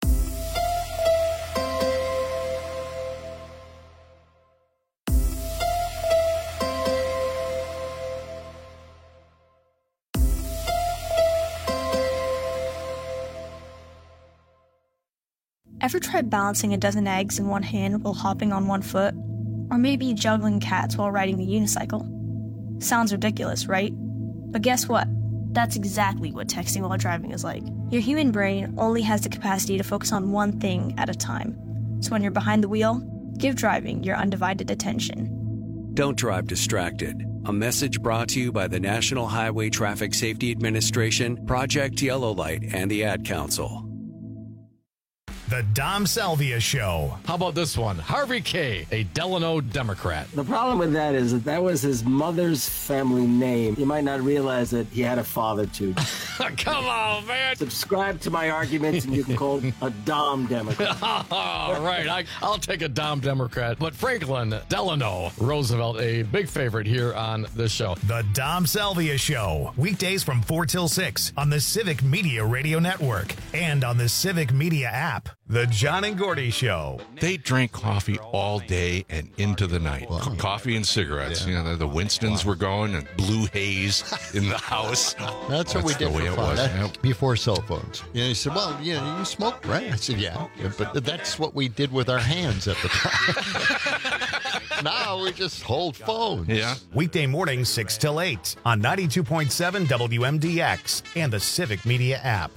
Ever try balancing a dozen eggs in one hand while hopping on one foot? Or maybe juggling cats while riding a unicycle? Sounds ridiculous, right? But guess what? That's exactly what texting while driving is like. Your human brain only has the capacity to focus on one thing at a time. So when you're behind the wheel, give driving your undivided attention. Don't drive distracted. A message brought to you by the National Highway Traffic Safety Administration, Project Yellow Light, and the Ad Council. The Dom Salvia Show. How about this one? Harvey K., a Delano Democrat. The problem with that is that that was his mother's family name. You might not realize that he had a father, too. Come on, man. Subscribe to my arguments and you can call a Dom Democrat. All right, I, I'll take a Dom Democrat. But Franklin Delano Roosevelt, a big favorite here on this show. The Dom Salvia Show. Weekdays from four till six on the Civic Media Radio Network and on the Civic Media app. The John and Gordy Show. They drank coffee all day and into the night. Wow. Coffee and cigarettes. Yeah. You know, the Winstons wow. were going and blue haze in the house. That's, That's what we did the way for it fun. was. That, yep. Before cell phones. You know, he said, well, you know, you smoked, right? I said, yeah. yeah. But that's what we did with our hands at the time. Now we just hold phones. Yeah. Weekday mornings, six till eight on ninety-two point seven W M D X and the Civic Media app.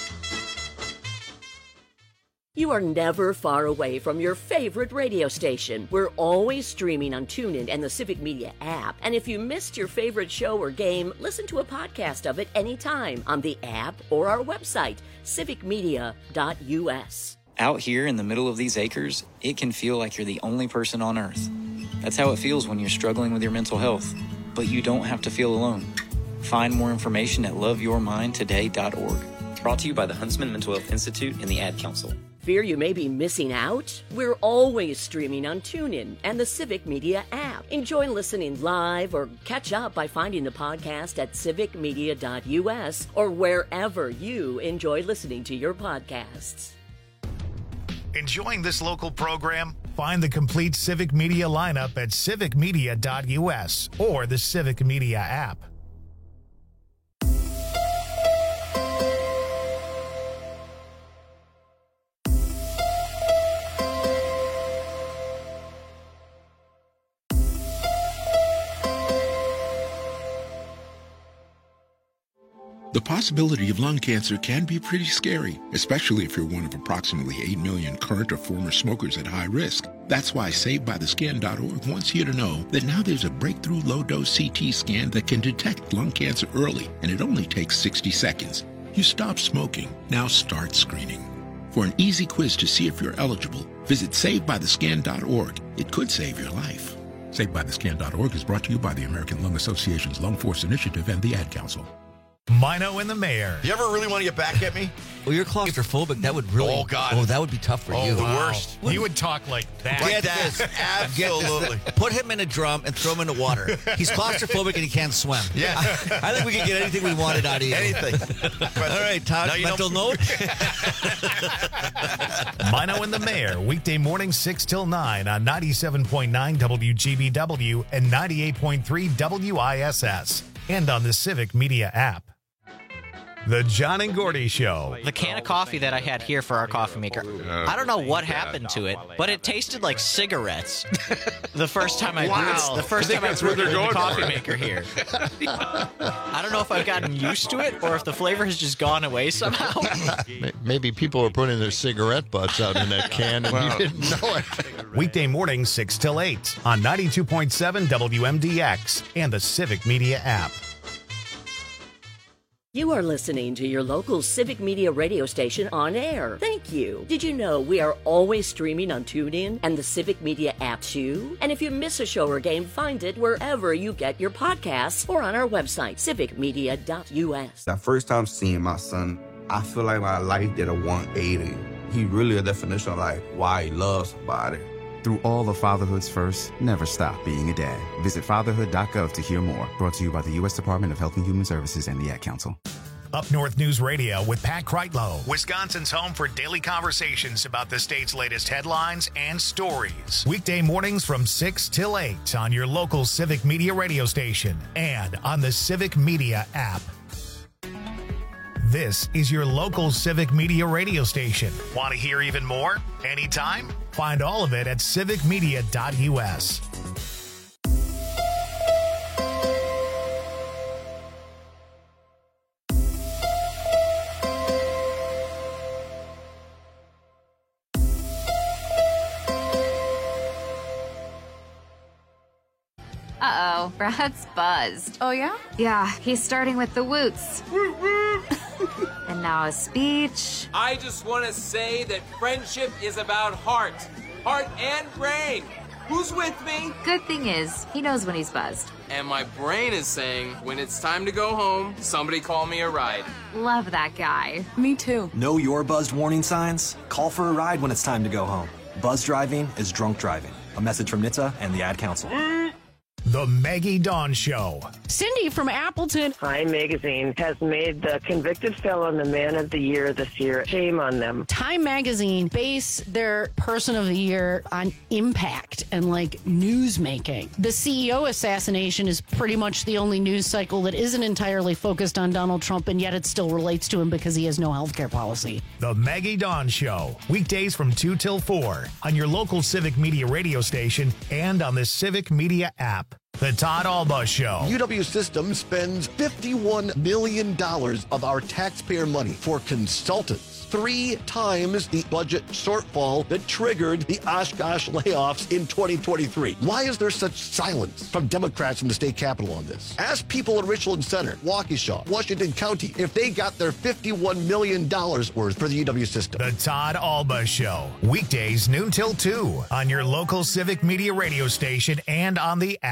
You are never far away from your favorite radio station. We're always streaming on TuneIn and the Civic Media app. And if you missed your favorite show or game, listen to a podcast of it anytime on the app or our website, civic media dot u s. Out here in the middle of these acres, it can feel like you're the only person on Earth. That's how it feels when you're struggling with your mental health. But you don't have to feel alone. Find more information at love your mind today dot org. Brought to you by the Huntsman Mental Health Institute and the Ad Council. Fear you may be missing out? We're always streaming on TuneIn and the Civic Media app. Enjoy listening live or catch up by finding the podcast at civic media dot u s or wherever you enjoy listening to your podcasts. Enjoying this local program? Find the complete Civic Media lineup at civic media dot u s or the Civic Media app. The possibility of lung cancer can be pretty scary, especially if you're one of approximately eight million current or former smokers at high risk. That's why saved by the skin dot org wants you to know that now there's a breakthrough low-dose C T scan that can detect lung cancer early, and it only takes sixty seconds. You stop smoking, now start screening. For an easy quiz to see if you're eligible, visit saved by the skin dot org. It could save your life. saved by the skin dot org is brought to you by the American Lung Association's Lung Force Initiative and the Ad Council. Mino and the Mayor. You ever really want to get back at me? Well, you're claustrophobic. That would really. Oh, God. Oh, that would be tough for oh, you. the worst. You would talk like that. Like Get that. this. Absolutely. Get this. Put him in a drum and throw him in the water. He's claustrophobic and he can't swim. Yeah. I, I think we can get anything we wanted out of you. Anything. All right, Todd, mental note. Mino and the Mayor, weekday morning six till nine on ninety-seven point nine W G B W and ninety-eight point three W I S S and on the Civic Media app. The John and Gordy Show. The can of coffee that I had here for our coffee maker, I don't know what happened to it, but it tasted like cigarettes. The first time I Wow. brewed, the first I think time I that's where brewed they're it in the going coffee for. maker here. I don't know if I've gotten used to it or if the flavor has just gone away somehow. Maybe people are putting their cigarette butts out in that can and Wow. you didn't know it. Weekday morning six till eight on ninety-two point seven W M D X and the Civic Media app. You are listening to your local Civic Media radio station on air. Thank you. Did you know we are always streaming on TuneIn and the Civic Media app too? And if you miss a show or game, find it wherever you get your podcasts or on our website, civic media dot u s. That first time seeing my son, I feel like my life did a one eighty. He really a definition of like why he loves somebody. Through all of fatherhood's first, never stop being a dad. Visit fatherhood dot gov to hear more. Brought to you by the U S Department of Health and Human Services and the Ad Council. Up North News Radio with Pat Kreitlow, Wisconsin's home for daily conversations about the state's latest headlines and stories. Weekday mornings from six till eight on your local Civic Media radio station and on the Civic Media app. This is your local Civic Media radio station. Want to hear even more? Anytime? Find all of it at civic media dot u s. Uh-oh, Brad's buzzed. Oh, yeah? Yeah, he's starting with the woots. And now a speech. I just want to say that friendship is about heart. Heart and brain. Who's with me? Good thing is, he knows when he's buzzed. And my brain is saying, when it's time to go home, somebody call me a ride. Love that guy. Me too. Know your buzzed warning signs? Call for a ride when it's time to go home. Buzz driving is drunk driving. A message from N H T S A and the Ad Council. The Maggie Dawn Show. Cindy from Appleton. Time Magazine has made the convicted felon the man of the year this year. Shame on them. Time Magazine base their person of the year on impact and like news making. The C E O assassination is pretty much the only news cycle that isn't entirely focused on Donald Trump, and yet it still relates to him because he has no health care policy. The Maggie Dawn Show. Weekdays from two till four on your local Civic Media radio station and on the Civic Media app. The Todd Alba Show. U W Systems spends fifty-one million dollars of our taxpayer money for consultants. Three times the budget shortfall that triggered the Oshkosh layoffs in twenty twenty-three. Why is there such silence from Democrats in the state capitol on this? Ask people in Richland Center, Waukesha, Washington County if they got their fifty-one million dollars worth for the U W system. The Todd Alba Show. Weekdays noon till two on your local Civic Media radio station and on the app.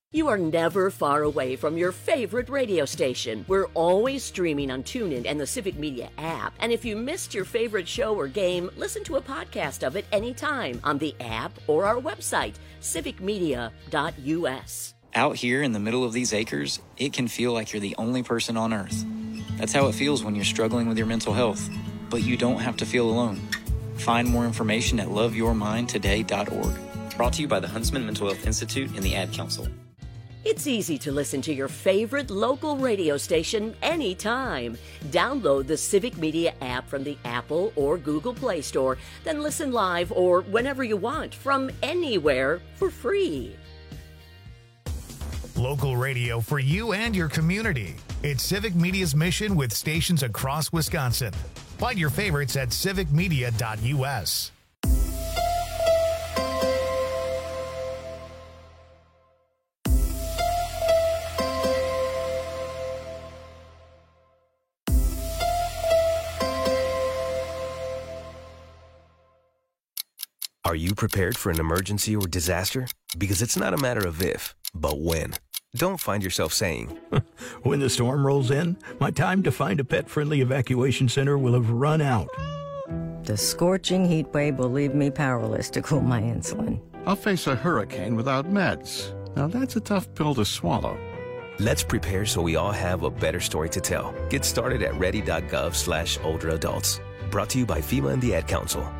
You are never far away from your favorite radio station. We're always streaming on TuneIn and the Civic Media app. And if you missed your favorite show or game, listen to a podcast of it anytime on the app or our website, civic media dot u s. Out here in the middle of these acres, it can feel like you're the only person on Earth. That's how it feels when you're struggling with your mental health. But you don't have to feel alone. Find more information at love your mind today dot org. Brought to you by the Huntsman Mental Health Institute and the Ad Council. It's easy to listen to your favorite local radio station anytime. Download the Civic Media app from the Apple or Google Play Store, then listen live or whenever you want from anywhere for free. Local radio for you and your community. It's Civic Media's mission with stations across Wisconsin. Find your favorites at civic media dot u s. Are you prepared for an emergency or disaster? Because it's not a matter of if, but when. Don't find yourself saying, when the storm rolls in, my time to find a pet-friendly evacuation center will have run out. The scorching heat wave will leave me powerless to cool my insulin. I'll face a hurricane without meds. Now that's a tough pill to swallow. Let's prepare so we all have a better story to tell. Get started at ready dot gov slash older adults. Brought to you by FEMA and the Ad Council.